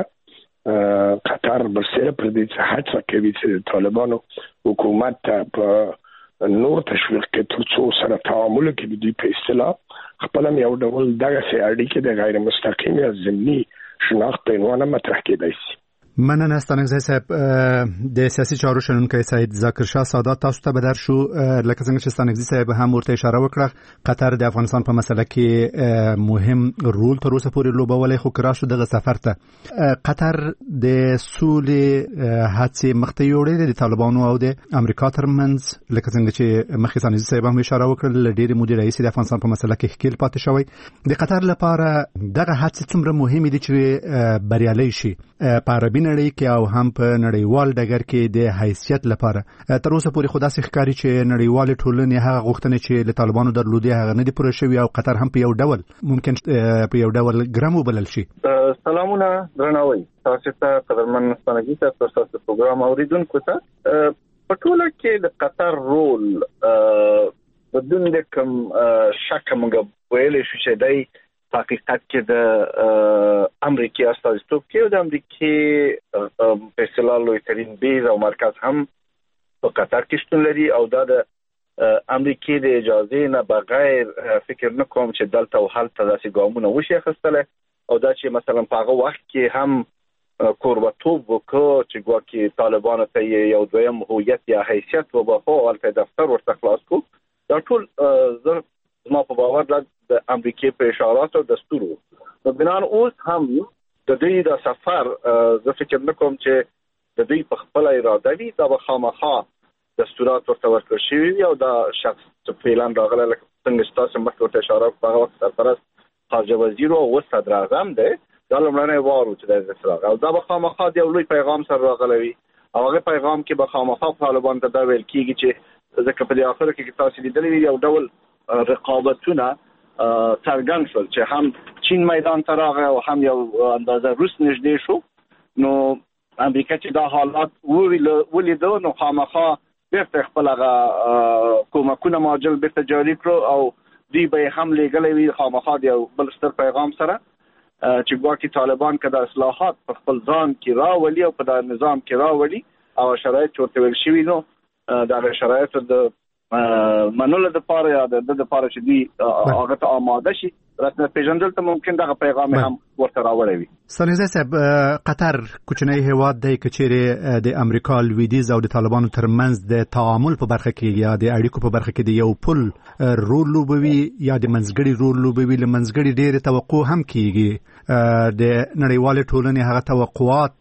قطر برسره پر دې چې هڅه کوي چې طالبانو حکومت په نور تشویق کې تر څو سره تعامل کې د دې په اصطلاح خپل یو ډول دغه سي اړیکې د غیر مستقیم یا ضمني شناخت په عنوان مطرح کېدای شي. مننه ستانکزی صاحب. د سیاسي چارو شنونکی سید ذاکر شاه سادات تاسو ته بدر شو. لکه څنګه چې ستانکزی صاحب هم ورته اشاره وکړه قطر د افغانستان په مسله کې مهم رول تر اوسه پورې لوبولی خو کرا شو دغه سفر ته قطر د سولې هڅې مخته یوړې د طالبانو او د امریکا ترمنځ. لکه څنګه چې مخکې ستانکزی صاحب هم اشاره وکړه له ډېرې مودې راهیسې د افغانستان په مسله کې ښکیل پاتې شوی. د قطر لپاره دغه هڅې څومره مهمې دي چې بریالۍ شي په عربي نړۍ کې او هم په نړیوال ډګر کې د حیثیت لپاره؟ تر اوسه پورې خو داسې ښکاري چې نړیوالې ټولنې هغه غوښتنې چې له طالبانو درلودې هغه نه دي پوره شوي او قطر هم په یو ډول ممکن په یو ډول ګرم وبلل شي. سلامونه درناوی تاسو ته قدرمن ستانکزی صاحب تاسو ته پروګرام اوریدونکو ته په ټوله کې د قطر رول بدون د کوم شک موږ ویلې شو چې دای په حقیقت کې د امریکای استازیتوب کې او د امریکای په اصطلاح لوی ترين بیز او مرکز هم په قطر کې شتون لري او دا د امریکای د اجازه نه بغیر فکر نه کوم چې دلته او هلته داسې ګامونه وشي اخیستل او دا چې مثلا په هغه وخت کې هم کوربتوب وکړو چې ګواکې طالبانو ته یو دویم هویت یا حیثیت وبخو او هلته دفتر ورته خلاص کو دا ټول زه زما په باور د امریکای په اشارات او دستور نو بنان اوس هم د دې د سفر زه فکر نه کوم چې د دې په خپل اراده وي دا به خامخا دستورات ورته ورکړل شوي او دا شخص چې فعلا راغلی لکه څنګه چې تاسو مخکې ورته اشاره په هغه وخت سرپرست خارجه وزیر او صدر اعظم دی دا لمړنی وارو چې د اسراغ او دا به خامخا د یو لوی پیغام سره راغلی او هغه پیغام کې به خامخا طالبان ته دا ویل کیږي چې ځکه په دې اخر کې تاسو لیدلې یو ډول رقابتونه څرګند شول چې هم چین میدان ته راغی او هم یو اندازه روس نږدې شو نو امریکا چې دا حالات ولیدو نو خامخا بیرته خپل هغه کومکونه ماجل بیرته جاری کړو او دوی به هم لېږلی وي خامخا د یو بل ستر پیغام سره چې ګواکې طالبان که د اصلاحات په خپل ځان کې راولي او په دا نظام کې راولي او شرایط چې ورته ویل شوي نو د هغه شرایطو د منلو دپاره یا د ده دپاره چې دوی هغه ته آماده شي رسمیت پېژندل ته ممکن دغه پیغام هم ورته راوړی وي. ستانیزی صاحب قطر کوچنی هیواد دی که چیرې د امریکا لویدیځ او د طالبانو ترمنځ د تعامل په برخه کې یا د اړیکو په برخه کې د یو پل رول لوبوي یا د منځګړي رول لوبوي له منځګړي ډېرې توقع هم کیږي د نړیوالې ټولنې هغه توقعات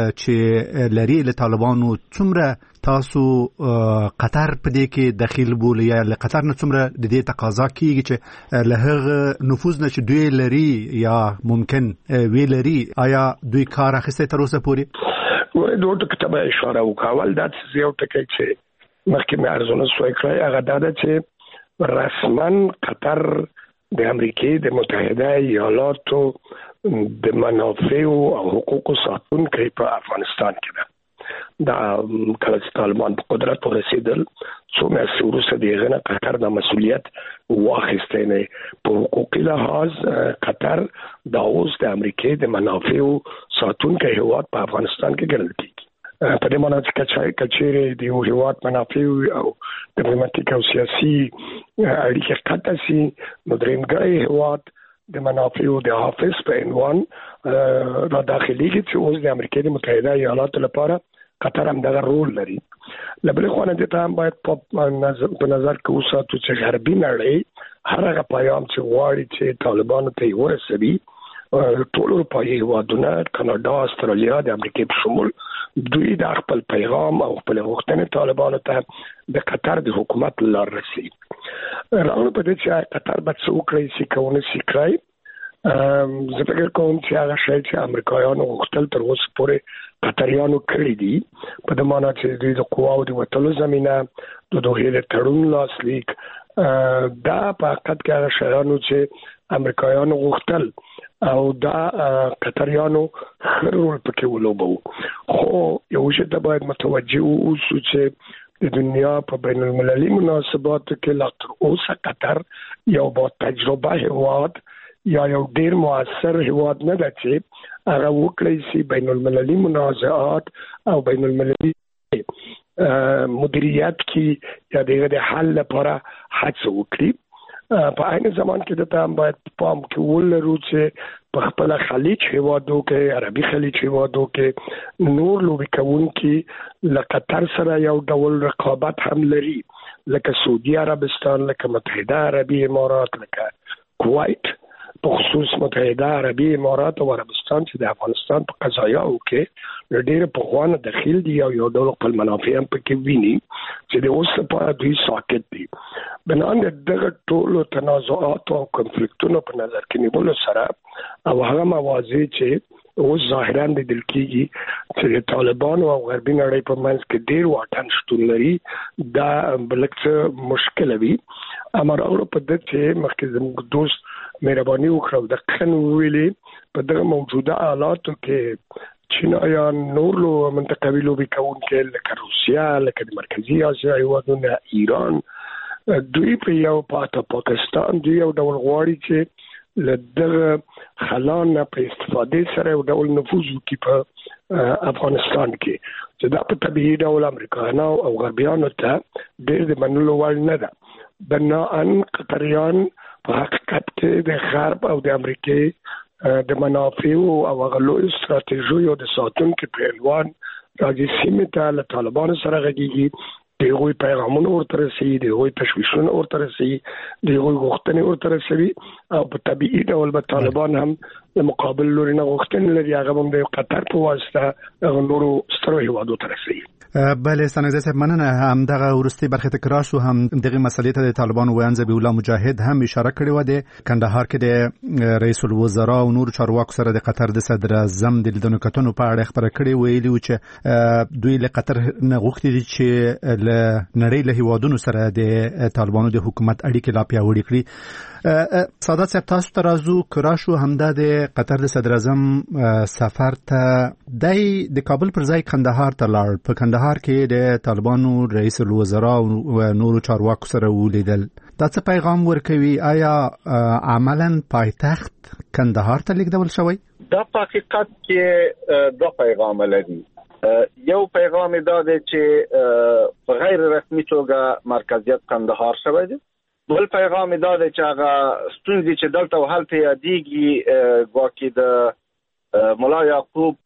چې لري له طالبانو څومره تاسو قطر په دې کې دخیل بولي یا له قطر نه څومره د دې تقاضا کیږي چې له هغه نفوذ نه چې دوی لري یا ممکن وی لري آیا دوی کار اخیستی تر اوسه پورې؟ وایي دوه ټکو ته به اشاره وکول دا چې یو ټکی چې مخکې مې ارزونه سوی کړی هغه دا ده چې رسما قطر د امریکې د متحده ایالاتو د منافع او حقوقو ساتونکی په افغانستان کې ده. دا کله چې طالبان په قدرت ورسېدل څو میاشتې وروسته د هغه نه قطر د مسؤلیت واخیستی نه په حقوقي لحاظ قطر دا اوس د امریکې د منافعو ساتونکی هیواد په افغانستان کې ګڼل کېږي. په دې معنی چې کچېرې د یو هیواد منافع او ډیپلوماټیک او سیاسي اړیکې قطع شي نو درېیمګړی هیواد د منافعو د حافظ په عنوان را داخليږي چې اوس د امریکا متحده ایالاتو لپاره قطر هم دغه رول لري. له بلې خوا نه دې ته هم باید په نظر کې وساتو چې غربي نړۍ هر هغه پیغام چې غواړي چې طالبانو ته یې ورسوي ټول اروپایي هیوادونه کاناډا استرالیا د امریکا په شمول دوی د خپل پیغام او خپل غوښتنې طالبانو ته د قطر د حکومت لار رسي. راغلو په دې چې قطر به څه وکړي چې کونه سي کړی زه فکر کوم چې هغه شی چې امریکایانو غوښتل تر اوسه پورې قطریانو کړی دي په دې معنی چې دوی د قواو د وټلو زمينه د دوه له تړون لاسلیک دا په حقیقت کې هغه شیانو چې امریکایانو غوښتل او دا قطریانو رول پکې ولوبو. خو یو شی ته باید متوجه اوسو چې د دنیا په بین المللي مناسباتو کې لا تر اوسه قطر یو با تجربه هیواد یا یو ډیر موثر هیواد نه ده چې هغه وکړي چې بین المللي منازعات او بین المللي مدیریت کې یا د حل لپاره هڅه وکړي. په عین زمان کې د تام باید پام کې ولرو چې په خپل خلیج هیوادو کې عربي خلیج هیوادو کې نور لوبي کوونکي له قطر سره یو ډول رقابت هم لري لکه سعودي عربستان لکه متحده عربي امارات لکه کویت په خصوص متحده عربي امارات او عربستان چې د افغانستان په قضایاو کې ډېر په خوانه داخل دي او یو ډول خپل منافع هم پکې ویني چې د اوس لپاره دوی ساکت دي. بنان دغه ټولو تنازعات او کنفلیکټونو په نظر کې نیولو سره او هغه موازی چې اوس ظاهرا د دل کېږي چې طالبان او غربي نړۍ په منځ کې ډېر واټن شتون لري دا بلکې مشکل وي. امر اورو په دې چې مخکې زموږ دوست مهرباني وکړو د قن ویلې په دغه موجوده حالاتو کې چینایان نور لو منطقوي لوبي کوونکي لکه روسیا لکه د مرکزی اسیا هیوادونه ایران دوی په یو پاته پاکستان دوی یو ډول غواړي چې لدغه خلان په استفادې سره یو ډول نفوذ وکړي په افغانستان کې چې دا په طبيعي ډول امریکایانو او غربیانو ته ډېر د منلو وړ نه ده. بناءً قطریان په حقیقت کې د غرب او د امریکای د منافعو او غلو استراتیژیو د ساتونکو په عنوان راځي سیمه ته له طالبانو سره غږیږي د هغوی پیغامونه ورته رسي د هغوی تشویشونه ورته رسي د هغوی غوښتنې ورته رسوي او په طبیعي ډول به طالبان هم د مقابل لوري نه غوښتنې لري هغه هم د قطر په واسطه نورو سترو هیوادو ته رسوي. بله ستانګزی صاحب مننه. همدغه وروستي برخې تکرار شو هم دغه مسلې ته د طالبانو ویان ذبیح الله مجاهد هم اشاره کړې و د کندهار کې د رئیس الوزرا او نور چارواکو سره د قطر د صدر اعظم د لیدنو کتنو په اړه خبره کړې ویلي و چې دوی له قطر نه غوښتي دي چې له نړۍ له هیوادونو سره د طالبانو د حکومت اړیکې لا پیاوړې کړي. سادات صاحب تاسو ته راځو کرا شو همدا د قطر د صدر اعظم سفر ته دای د کابل پر ځای کندهار ته لاړ. په کندهار کې د طالبانو رئیس الوزرا او نورو چارواکو سره ولیدل. دا څه پیغام ورکوي؟ آیا عملاً پایتخت کندهار ته لیږدول شوی؟ دا په حقیقت کې دوه پیغام لري. یو پیغام دا دی چې په غیر رسمي توګه مرکزیت کندهار شوی دی. بل پیغام دا دی چې هغه ستونزې چې دلته او هلته یادېږي ګواکې د ملا یعقوب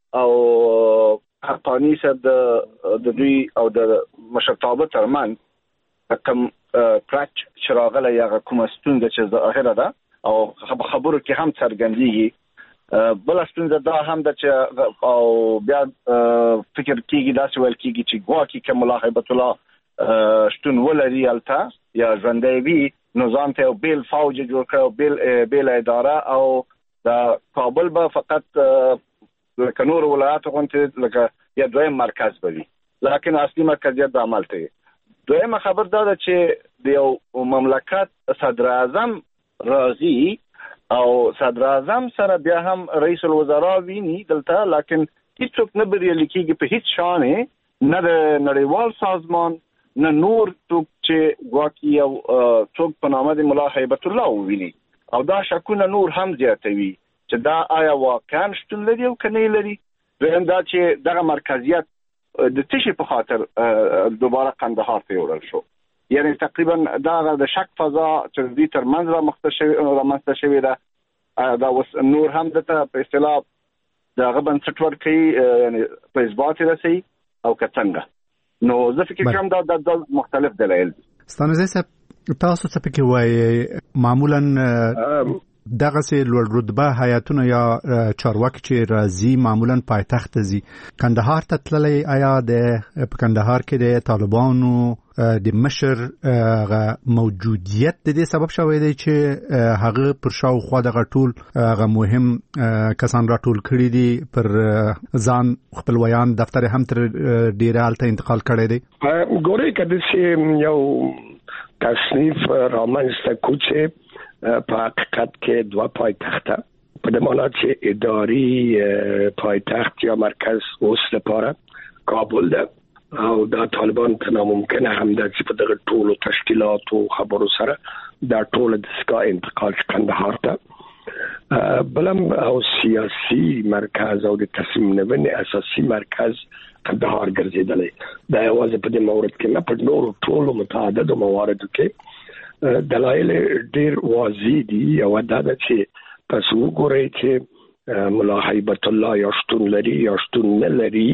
او حقانی صاحب د دوی او د مشرتابه ترمنځ کوم کراچ شراغله یا کومه ستونزه چې ظاهره ده او خبرو کې هم څرګندېږي. بل ستونزه دا هم ده چې او بیا فکر کېږي داسې ویل کېږي چې ګواکې که ملا هیبت الله شتون ولري هلته یا ژوندی وي نو ځان ته یو بیل فوج جوړ کړی او بیل بیل اداره او د کابل به فقط لکه نور ولایاتو غوندې لکه یا دویم مرکز به وي لکن اصلي مرکزیت به عمل ته. دویمه خبر دا ده چې د یو مملکت صدر اعظم راځي او صدر اعظم سره بیا هم رئیس الوزرا ویني دلته لکن هیڅوک نه بریالي کېږي په هیڅ شانې نه د نړیوال سازمان نه نور څوک چې ګواکې یو څوک په نامه د ملا هیبت الله وویني او دا شکونه نور هم زیاتوي چې دا آیا واقعا شتون لري او که نه لري. دویم دا چې دغه مرکزیت د تشي په خاطر دوباره کندهار ته وړل شو. یعنی تقریبا دا د شک فضا چې دوی ترمنځ رامنځته شوې ده دا اوس نور هم دته په اصطلاح دغه بنسټ ورکوي یعنی په اثبات رسي او که څنګه. نو زه فکر کوم دا د مختلف دلایل دي. ستانزی صاحب تاسو څه پکې وایي معمولا دغه سي لوړ رتبه حیاتونه یا چارواکي چې راځي معمولا پایتخت ځي کندهار ته تللی آیا د کندهار کې د طالبانو د مشر موجودیت د دې سبب شوی دی چې هغه پر شاوخوا دغه ټول هغه مهم کسان راټول کړي دي پر ځان خپلویان دفتر هم تر ډیره الته انتقال کړي دي؟ ګورې کده چې یو تصنیف رامنځته کوڅه په حقیقت کې دوه پایتخته په دې معنی چې اداري پایتخت یا مرکز اوس لپاره کابل ده او دا طالبان ته ناممکنه هم ده چې په دغه ټولو تشکیلات او خبرو سره دا ټول د سکا انتقال کندهار ته بلم او سیاسي مرکز او د تصمیم نیونې اساسي مرکز کندهار ګرځیدلی دا یوازې په دې مورد کې نه په نورو ټولو متعددو مواردو کې دلایل ډیر واضح دي او دا چې تاسو وګورئ چې ملا هیبت الله یا شتون لري یا شتون نه لري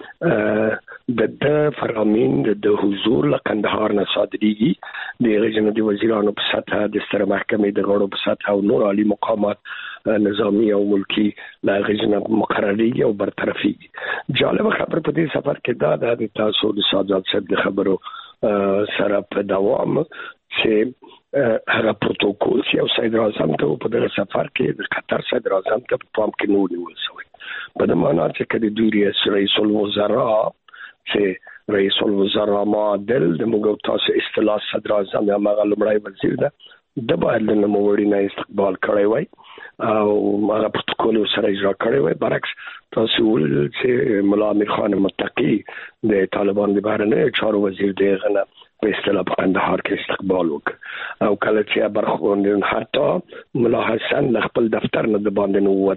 د د فرامین د حضور له کندهار نه صادریږي د رئیس د وزیرانو په سطح د ستر محکمې د غړو په سطح او نور عالی مقامات نظامی او ملکی لا غزنه مقرریږي او برطرفيږي. جالب خبر په دې سفر کې دا د تاسو د سادات صاحب د خبرو سره په دوام چې هغه پروتوکول چې او صدر اعظم ته په دغه سفر کې د قطر صدر اعظم ته په پام کې نور نیول شوی په دې معنی چې کله دوی رئیس الوزرا چې رئیس الوزرا معادل د موږ تاسو اصطلاح صدر اعظم یا مغل لمړی وزیر ده د باید له نوموړي نه استقبال کړی وای او هغه پروتوکول سره اجرا کړی وای. برعکس تاسو ول چې مولا امیر خان متقی د طالبان د بهرنیو چارو وزیر دی غنه په اصطلاح په کندهار کې استقبال وکړ او کله چې برخوندین حتی مولا حسن ل خپل دفتر نه د باندې نو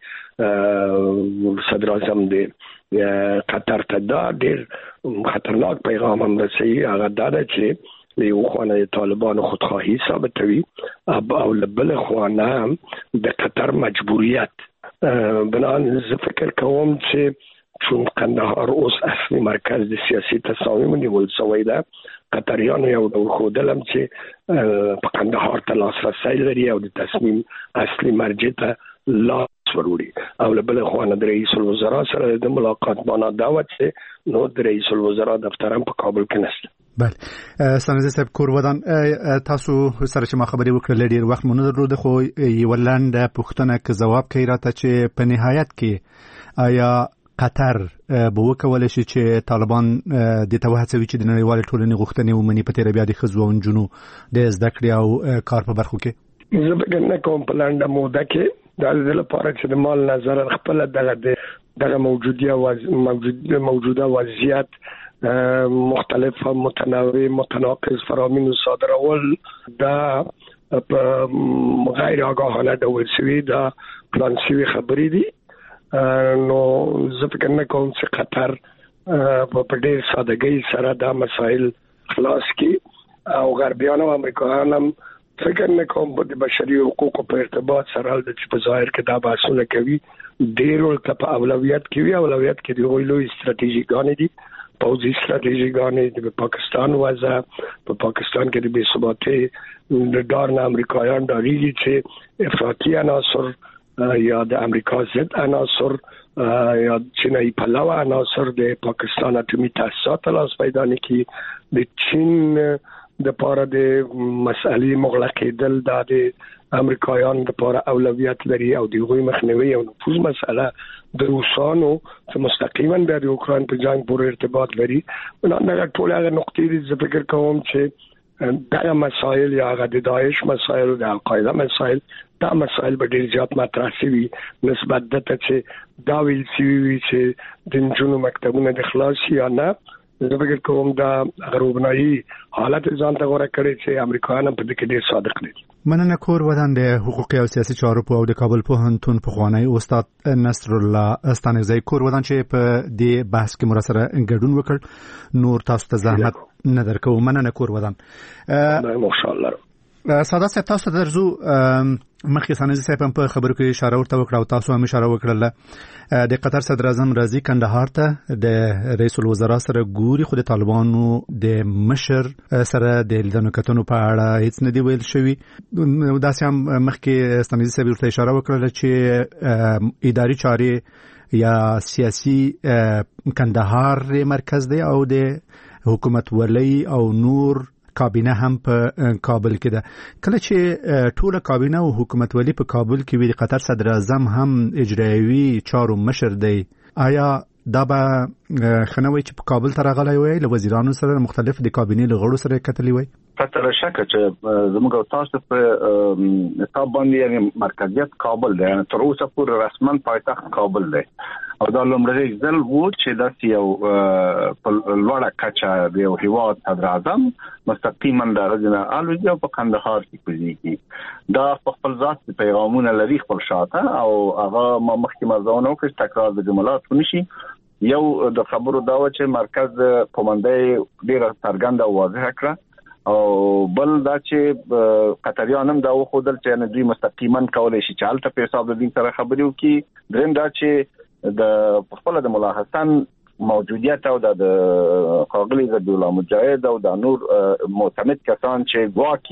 وتلی صدر اعظم دی قطر ته دا ډیر خطرناک پیغام هم رسي هغه دا چې له خوانه طالبانو خودخواهی ثابتوي او بل خوانه د قطر مجبوریت بنان زه فکر کوم چې چون کندهار اوس اصلي مرکز د سیاسي تصامیم نیول شوی ده قطریانو یو ډول خودلم چې په کندهار ته لاسرسی لري او د تصمیم اصلي مرجع ته لاس وروړي او له بل خوا نه د رئیس الوزرا سره د ملاقات معنا دعوت نو د رئیس الوزرا دفتر هم په کابل کې نشته. بله سنځ صاحب کور ودان تاسو سره چې ما خبرې وکړې ډیر وخت مونږ درلود خو یو لاند پښتنه ک جواب کوي راته چې په نهایت کې آیا قطر به وکول شي چې طالبان د توهڅوي چې د نړیوال ټولنې غوښتنې ومني په تیر بیا د خزو ونجونو د زده کړې او کار په برخو کې زه به نه کوم پلان د موده کې د دې لپاره چې د مال نظر خپل دغه دغه موجوده موجود موجوده وضعیت مختلف متنوع متناقض فرامین صادرول دا غیر آگاهانه ډول شوی دا پلان شوی خبرې دي. نو زه فکر نه کوم چې قطر په ډېر سادهګۍ سره دا مسایل خلاص کړي او غربیان او امریکایان هم فکر نه کوم د بشري حقوقو په ارتباط سره د چې په ظاهر کې دا بحثونه کوي. ډېر ورته په اولویت کې وي اولویت کې د غوښلو استراتیژیګانې دي پوځي استراتیژیګانې د پاکستان وضع په پاکستان کې د بې ثباتۍ د ډار نه امریکایان ډاریږي چې افراطي عناصر یا د امریکا ضد عناصر یا چینایي پلوه عناصر د پاکستان اټومي تاسیسات لاس پیدا نه کړي. د چین د پاره د مسالې مغلقېدل د امریکایان د پاره اولویت لري او د غوي مخنیوي او نفوذ مسله د روسانو چې مستقیما د اوکران په جنگ پورې ارتباط لري. نو دا ټول هغه نقطې دي چې فکر کوم چې دا مسایل یا د داعش مسایل او د القاعده مسایل دا مسایل به ډیر زیات مطرح شي نسبت د ته چې دا ویل شي چې د جنونو مکتبونه د خلاص یا نه. زه فکر کوم دا غروبنایي حالت ځان ته غوړه کړی چې امریکایان په دې کې ډیر صادق دي. مننه کور ودان د حقوقي او سیاسي چارو په او د کابل پوهنتون په خوانی استاد نصر الله استانزی کور ودان چې په دې بحث کې مرسره ګډون وکړ نور تاسو ته زحمت نه درکو. مننه کور ودان ماشاءالله. ساده صاحب تاسو درځو مخکې سنځي صاحب په خبرو کې اشاره ورته وکړه او تاسو هم اشاره وکړه د قطر صدر اعظم راځي کندهار ته د رئیس الوزرا سره ګوري خو د طالبانو د مشر سره د لیدنو کتنو په اړه هیڅ نه دی ویل شوی. داسې هم مخکې سنځي صاحب ورته اشاره وکړه چې اداري چارې یا سیاسي کندهار مرکز دی او د حکومت ولی او نور کابینه هم په کابل کې ده. کله چې ټوله کابینه او حکومت ولی په کابل کې وي د قطر صدر اعظم هم اجرایوي چارو مشر دی آیا دا به خنوي چې په کابل ته راغلی وي له وزیرانو سره مختلف د کابینې له غړو سره کتلی وي؟ پته شکه چې زموږ تاسو په تاب باندې یعنی مرکزیت کابل دی تر اوسه پورې رسما پایتخت کابل دی او دا لومړی ځل وو چې د یو په لوړه کچه د یو هیواد صدر اعظم مستقیما د غزنه الوزي او په کندهار کې کوي. دا په خپل ذات پیغامونه لري خپل شاته او هغه ما مخکې مرزونه وکړ تکرار د جملات ونشي. یو د خبرو دا و چې مرکز قومندې ډیره څرګنده او واضحه کړه او بل دا چې قطریان هم دا وخدل چې دوی مستقیما کولای شي چې حالت په حساب د دین سره خبرې وکړي. دریم دا چې د خپل د ملا حسن موجودیت او د قاغلی عبد الله مجاهد او د نور معتمد کسان چې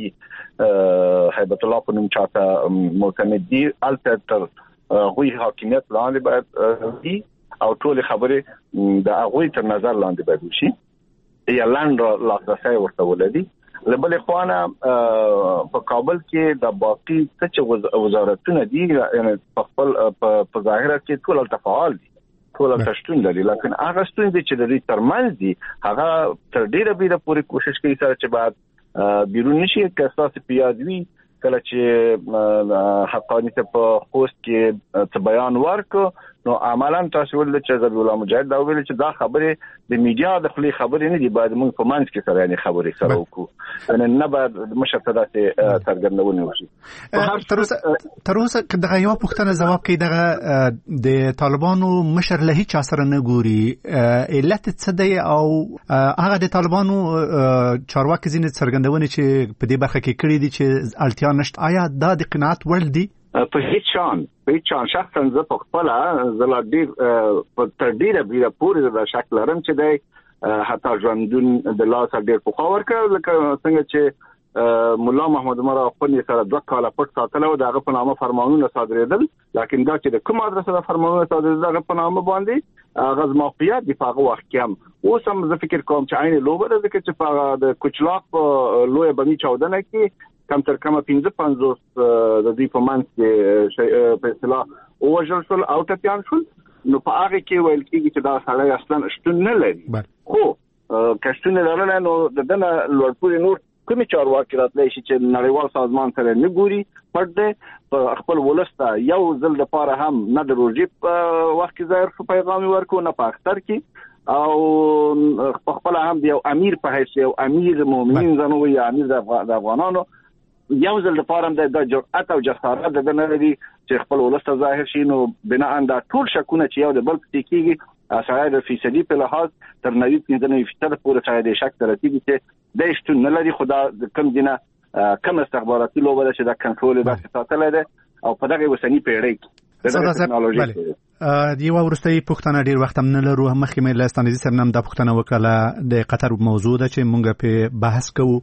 ګواکي هیبت الله په نوم چاته معتمد دي التر غوی حاکمیت لاندې باید دي او ټول خبرې د هغه تر نظر لاندې باید وشي. اعلان را لاسرسي ورته ولدي. لبل اخوانه په کابل کې د باقي څه وزارتونه دي یعنی په خپل په ظاهره کې ټول التفاعل دي ټول تشتون لري لکه هغه ستونزې چې د دې ترمنځ دي هغه تر ډیره به د پوری کوشش کوي سره چې بعد بیرون نشي که اساس پیادوي کله چې حقانیت په خوست کې څه بیان ورکو نو عملاً تاسو ول چې عبد الله مجاهد دا ویل چې دا خبره د میډیا د خپل خبرې نه دی باید موږ په منځ کې سره نه خبرې سره وکړو ان نه بعد مشتتات څرګندونه وشي. تر اوسه دغه یو پوښتنه جواب کوي دغه د طالبانو مشر له هیڅ اثر نه ګوري علت څه دی او هغه د طالبانو چارواکي ځینې څرګندونه چې په دې برخه کې کړی دي چې التیا نشته آیا دا د قناعت وړ دي؟ په هیڅ شان په هیڅ شان شخصا زه په خپل زلا ډیر په تر ډیره بیره پورې د شکل لرم چې د حتی ژوندون د لاس ډیر په خاور کړ لکه څنګه چې مولا محمد عمر خپل سره دوه کاله پټ ساتل او دغه په نامه فرمانونه صادرېدل، لکن دا چې د کوم ادرسه د فرمانونه صادرېدل دغه په نامه باندې غاز مافیا د پاغه وخت کې هم اوس هم زه فکر کوم چې عین لوبه ده چې په د کوچلاق په لوی بمی چودنه کې کم تر کم پنځه پنځوس د دې په منځ کې په اصطلاح اوجل شول او ټپيان شول. نو په هغه کې ویل کېږي چې دا سړی اصلا شتون نه لري، خو کشتون لرل نو د دنه لوړپوري نور کومې چارواکي راتلی شي چې نړیوال سازمان سره نه ګوري، پټ دی خپل ولسته یو ځل د پاره هم نه د روژې په وخت کې ظاهر شو پیغام ورکو، نه په اختر کې او په خپل هم د یو امیر په حیث یو امیر مؤمنین زنو یا امیر د افغانانو یو ځل د پاره هم د جرأت او جسارت د نه لري چې خپل ولسته ظاهر شي. نو بنا ان دا ټول شکونه چې یو د بل څخه کېږي اساس د فیصدي په لحاظ تر نوي پنځه فیصد پورې شاید شک ترتیبي چې د شتون نه لري، خدا د کم دینه کم استخباراتي لوبه ده چې د کنټرول د ساتل ده او په دغه وسنی پیړۍ کې د ټکنالوژي دی یو ورستۍ پښتنه ډیر وخت هم نه لرو. مخکې مې لاستانیزي سره نم د پښتنه وکړه د قطر موضوع ده چې مونږ په بحث کوو.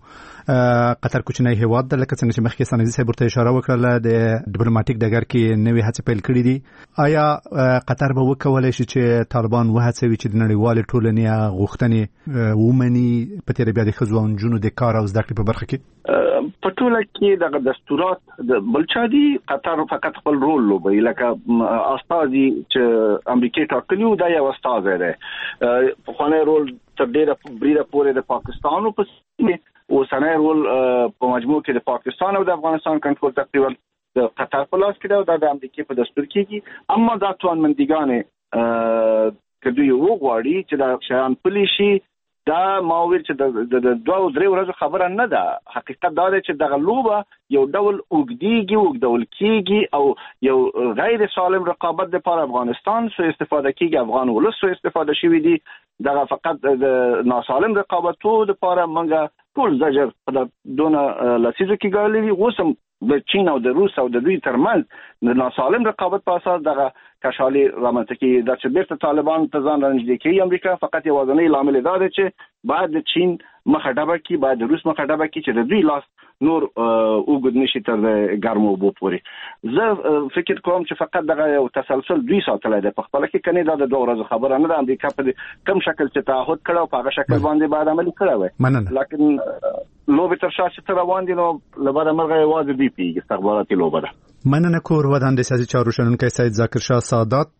قطر کوچنی هیواد ده، لکه څنګه چې مخکې ستانیزي سره ورته اشاره وکړه د ډیپلوماټیک ډګر کې نوې هڅې پیل کړې دي. آیا قطر به وکولای شي چې طالبان وهڅوي چې د نړیوال ټولنې غوښتنې ومني په تیر بیا د ښځو او نجونو د کار او زده کړې په برخه کې؟ په ټوله کې د دستورات د بلچادي قطر فقط خپل رول لوبي، لکه استازي چې امریکای ټاکلیو دا یو استازی دی. په خوانه رول تر ډیره بریده پورې د پاکستان او په اوسنۍ رول په مجموع کې د پاکستان او د افغانستان کنټرول تقریبا د قطر په لاس کې دی او د امریکای په دستور کې. اما دا توانمندګانې کدی یو غواړي چې دا شیان پلی شي، دا ماویل چې د دوه او درې ورځې خبره نه ده. حقیقت دا دی چې دغه لوبه یو ډول اوږدیږي اوږدول کېږي او یو غیر سالم رقابت لپاره افغانستان سو استفاده کېږي، افغان ولس سو استفاده شوي دي. دغه فقط د ناسالم رقابتو لپاره موږ ټول زجر په دونه لسیزو کې ګاللي دي. اوس هم د چین او د روس او د دوی ترمنځ د ناسالم رقابت په اساس دغه کشالي رامنځته کېږي. دا چې بیرته طالبان ته ځان رانږدې کوي امریکا فقط یوازینی لامل دا دی چې باید د چین مخه ډبه کړي، باید د روس مخه ډبه کړي چې د دوی لاس نور اوږد نشي تر ګرمو اوبو پورې. زه فکر کوم چې فقط دغه یو تسلسل دوی ساتلی دی په خپله کې، کنې دا د دوه ورځو خبره نه ده. امریکا په کم شکل چې تعهد کړی او په هغه شکل باندې باید عملي کړی وی، لکن لوبې تر شا چې ته روان دي نو له بده مرغه یوازې دوی پوهېږي استخباراتي لوبه ده. مننه کور ودان د سیاسي چارو شنونکی سید ذاکر شاه سادات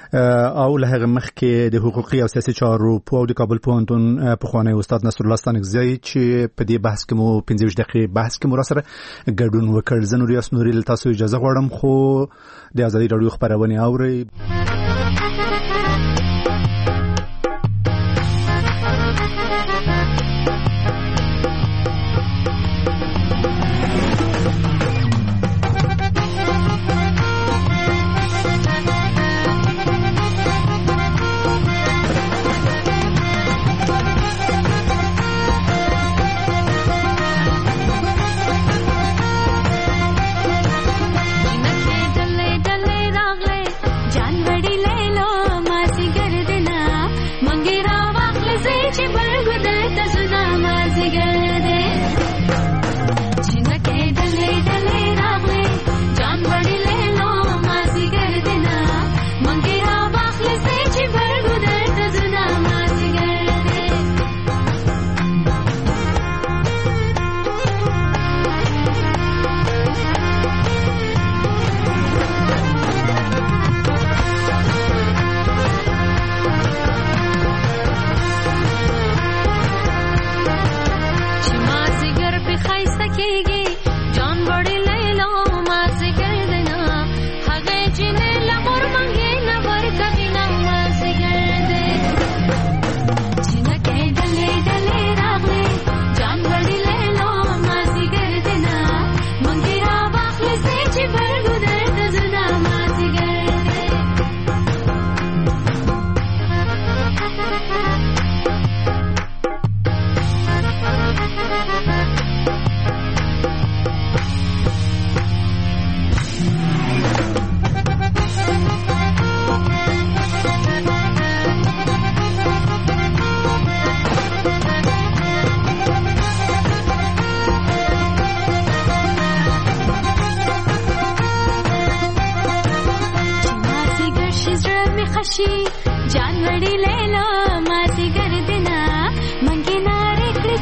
او له هغه مخکې د حقوقي او سیاسي چارو په او د کابل پوهنتون پخوانی استاد نصر الله ستانکزی چې په دې بحث کې مو پنځه ویشت دقیقې بحث کې مو را سره ګډون وکړ. زه نور یاس نوري له تاسو اجازه غواړم خو د ازادي راډیو خبرونه اورئ. जानवर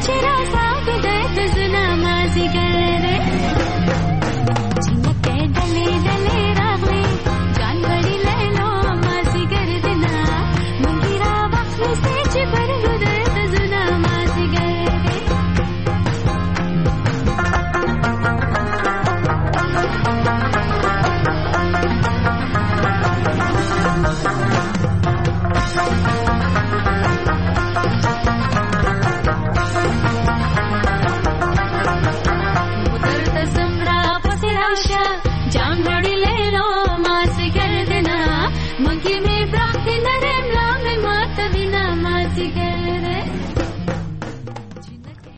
چې راځه